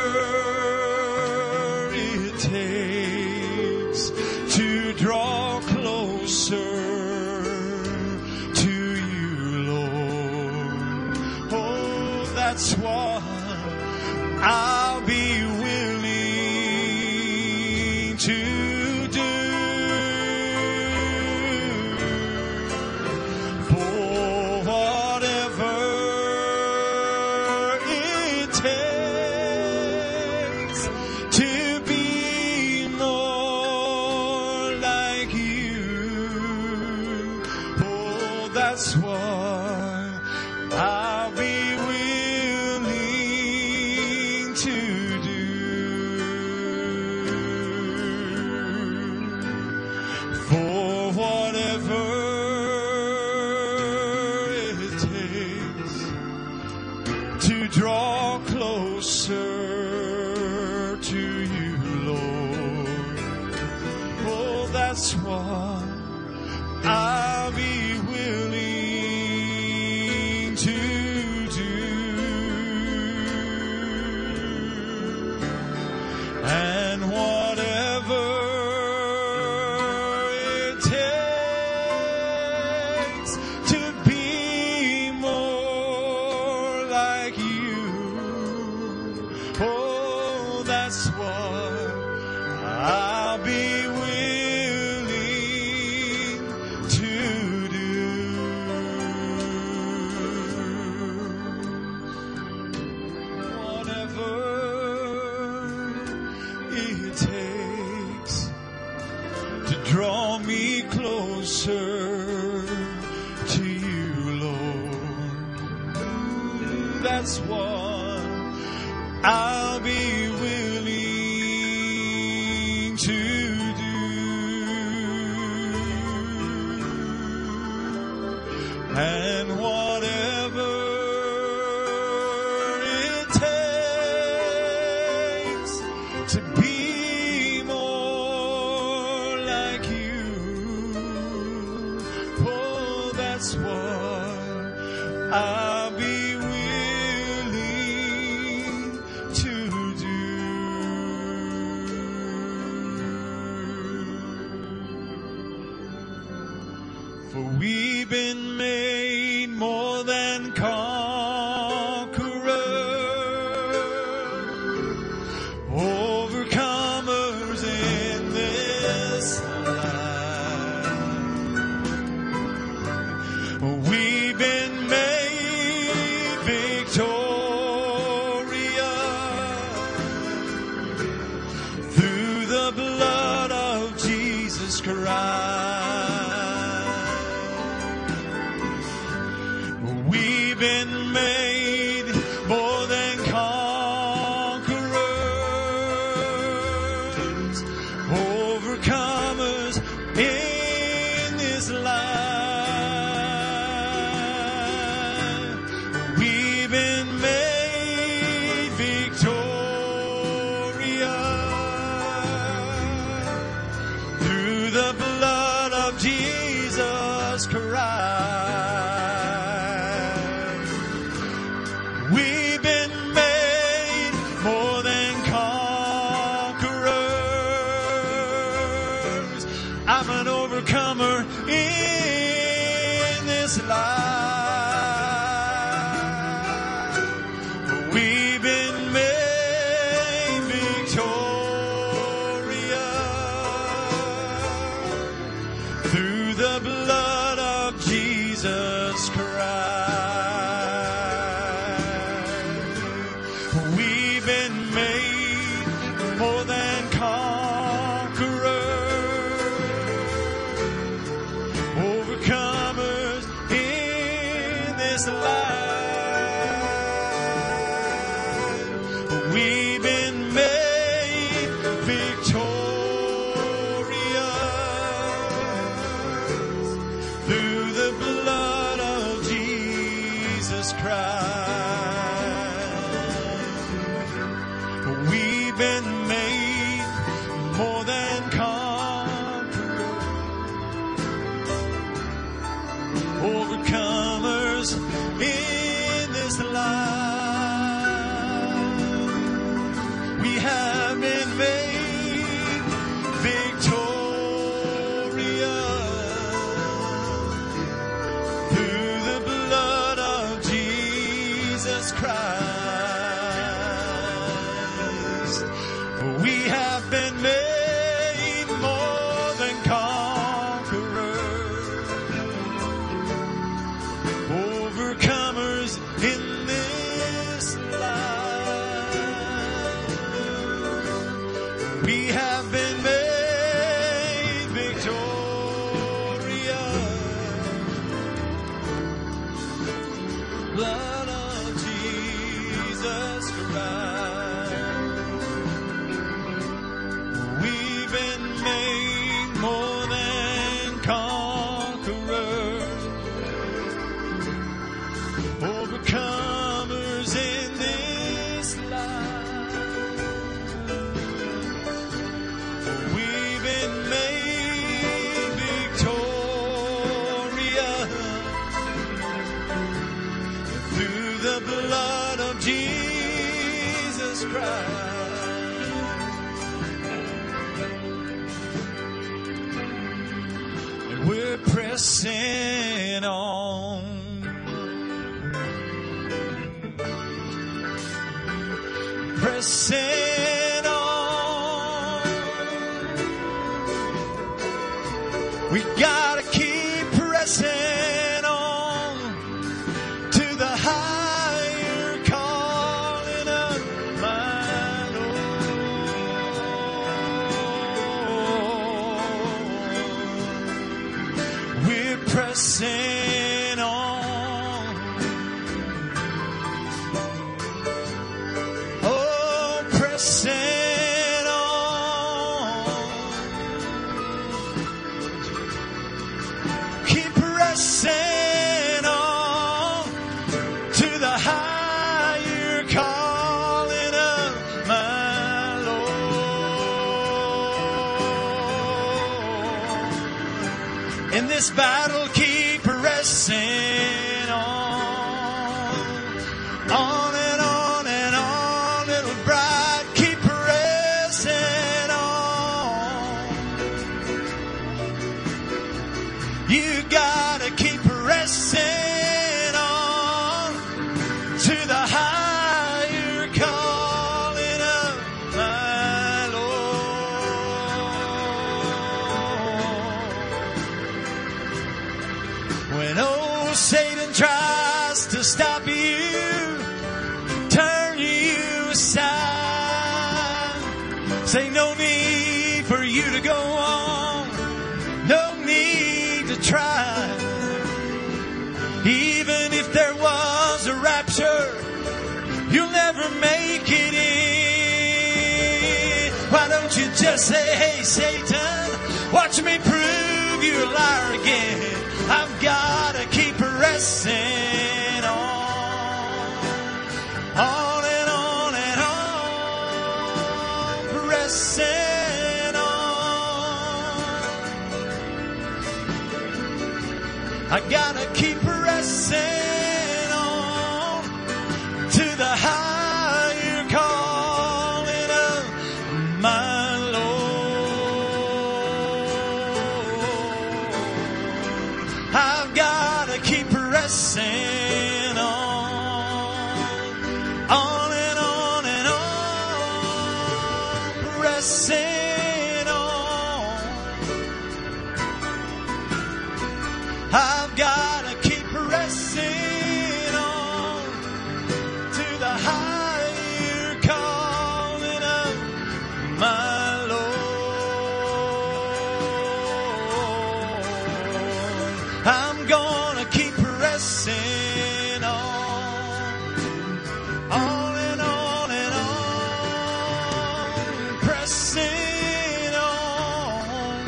S2: it takes to draw closer to you, Lord. Oh, that's what I'll be willing to do. For whatever it takes to be more like you. Oh, that's what I'll be willing to do. For whatever it takes to draw closer to you, Lord. Oh, that's what I'll be willing to do. And whatever it takes to be more like you, oh, that's what I'll be willing to do. Whatever it takes to draw me closer to you, Lord. That's what I'll be willing to do. And whatever it takes to be more like you, oh, that's what I'll be willing to do. For we've been made more than conquerors, overcomers in this life. We've been made victorious through the blood of Jesus Christ. We've been made more than conquerors, overcomers in this life. We've been made victorious through the blood life. We've been made victorious through the blood of Jesus Christ. We've been made more than conquerors, overcomers in this life. We've been made victorious through the blood of Jesus Christ. We've been made more than conquerors, overcomers in this life. We have been made victorious through the blood of Jesus Christ. We have been made more than conquerors, overcomers in this life. We have been made victorious. Blood of Jesus Christ. We've been made more than conquerors, overcomers in this life. We've been made victorious through the blood of Jesus Christ. And we're pressing on, pressing on. We gotta keep pressing on to the higher calling of my Lord. We're pressing on. Oh, pressing on. Keep pressing on to the higher calling of my Lord. In this battle, keep pressing on and on and on, little bride, keep pressing on. You gotta keep pressing on to the higher calling of my Lord. When old Satan tries to stop you, turn you aside, say no need for you to go on, no need to try. Even if there was a rapture, you'll never make it in. Why don't you just say, hey Satan, watch me prove you a liar again. I've gotta keep pressing on and on and on, pressing on. I gotta keep pressing on to the higher calling of my Lord. I've gotta keep pressing on. I've got to keep pressing on to the higher calling of my Lord. I'm gonna keep pressing on and on and on, pressing on.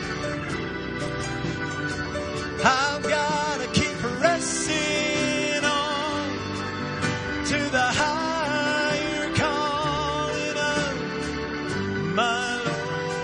S2: I've got to keep pressing on to the higher calling of my Lord.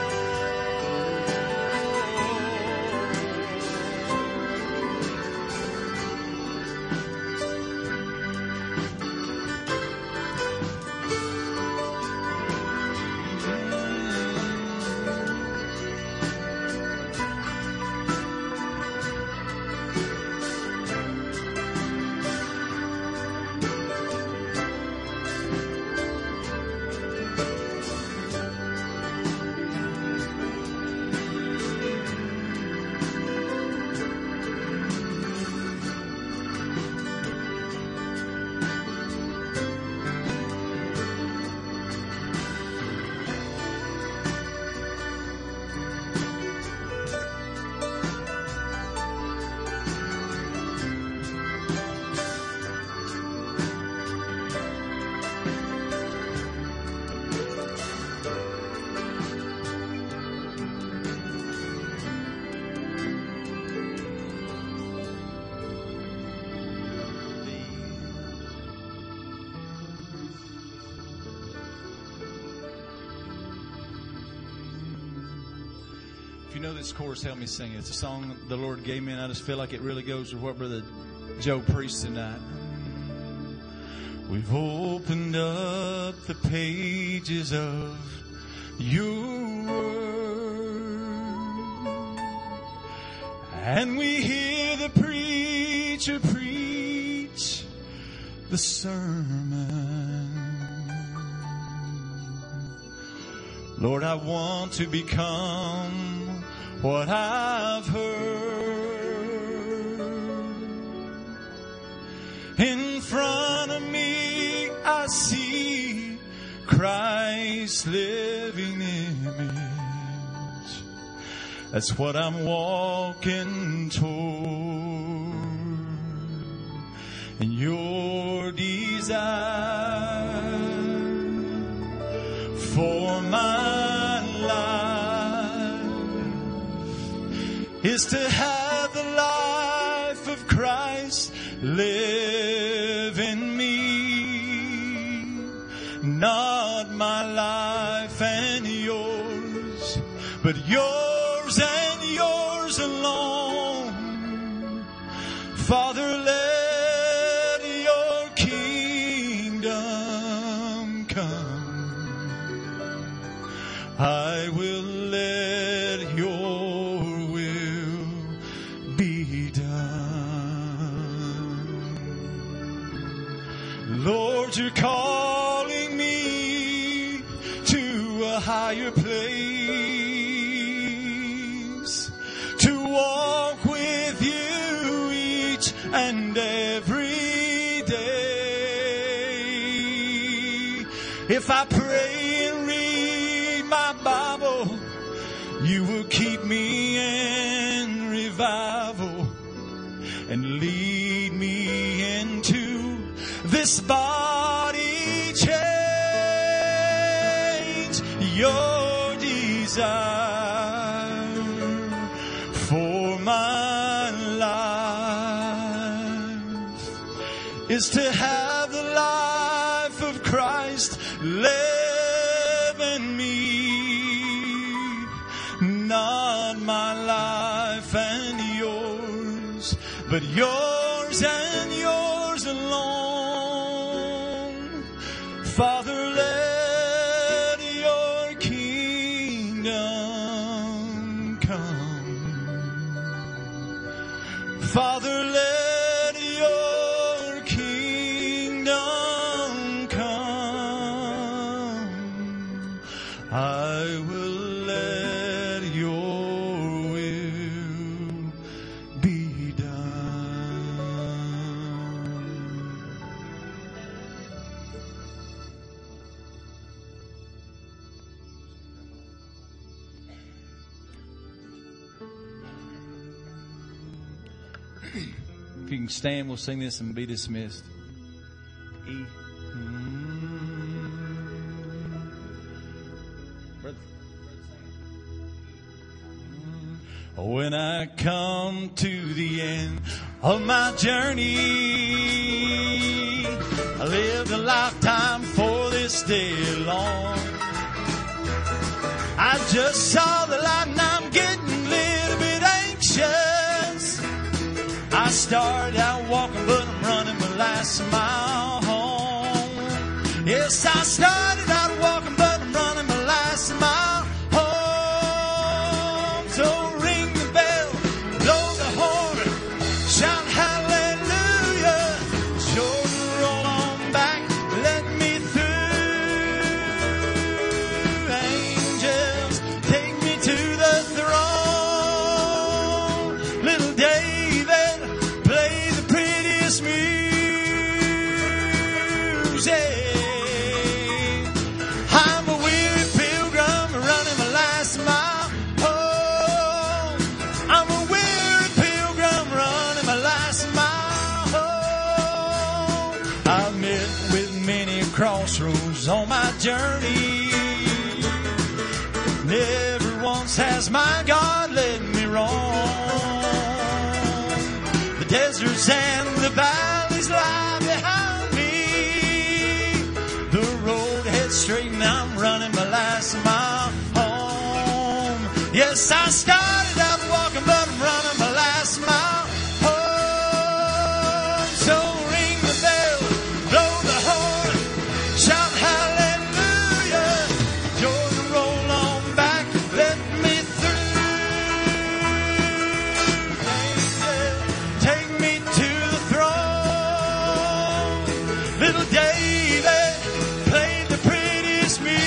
S10: If you know this chorus, help me sing it. It's a song the Lord gave me, and I just feel like it really goes with what Brother Joe preached tonight. We've opened up the pages of your word, and we hear the preacher preach the sermon. Lord, I want to become what I've heard. In front of me I see Christ's living image. That's what I'm walking toward. And your desire for my life is to have the life of Christ live in me. Not my life and yours, but yours and yours alone. Father, let your kingdom come. I will let your will be done. Lord, you're calling me to a higher place, to walk with you each and every day. If I pray and read my Bible, you will keep me in revival and lead me into this body change. Your desire for my life is to have the life of Christ live in me. Not my life and yours, but yours and yours alone. Father, let your kingdom come. Father, let your kingdom come.
S2: I will let your will be done.
S10: If you can stand, we'll sing this and be dismissed. E.
S2: When I come to the end of my journey, I lived a lifetime for this day long. I just saw the light and I'm getting a little bit anxious. I started out walking, but I'm running my last mile home. Yes, I started out walking, but I'm running my last mile home. So ring the bell, blow the horn, shout hallelujah. Jordan, roll on back, let me through. Angels, take me to the throne. Little David, play the prettiest music. I'm a weary pilgrim running my last mile home. I'm a weary pilgrim running my last mile home. I've met with many crossroads on my journey. Never once has my God led me wrong. The deserts and the valleys lie behind me. The road heads straight and I'm running my last mile home. Yes, I started out walking, but I'm running my last mile home. So ring the bell, blow the horn, shout hallelujah. Jordan, roll on back, let me through. Angel, take me to the throne. Little David played the prettiest music.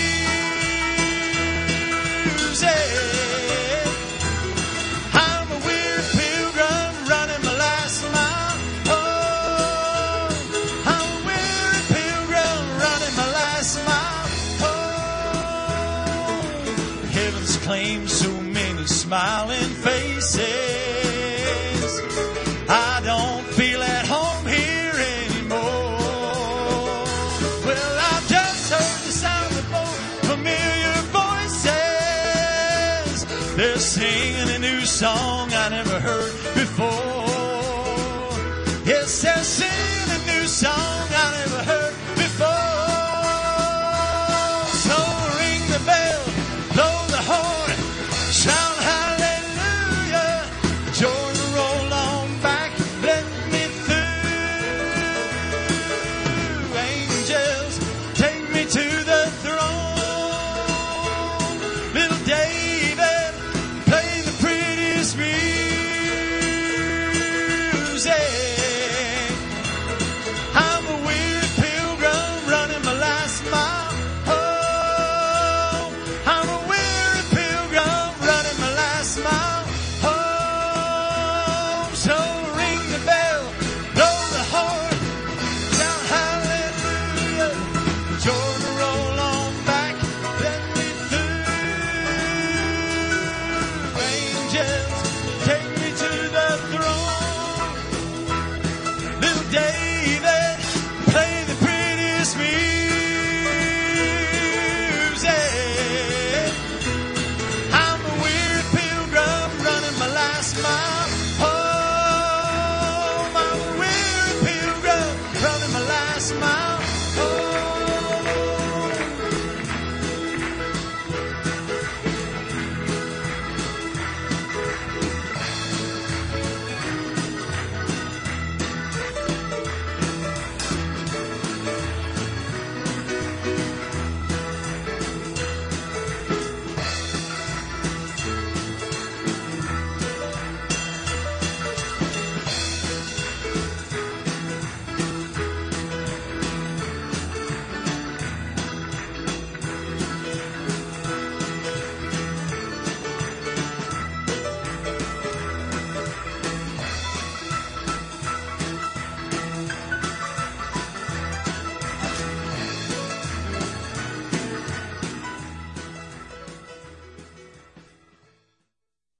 S2: I'm a weary pilgrim running my last mile home. I'm a weary pilgrim running my last mile home. Heaven's claimed so many smiling faces. I don't feel at home here anymore. Well, I've just heard the sound of both familiar voices. They're singing a new song I never heard before.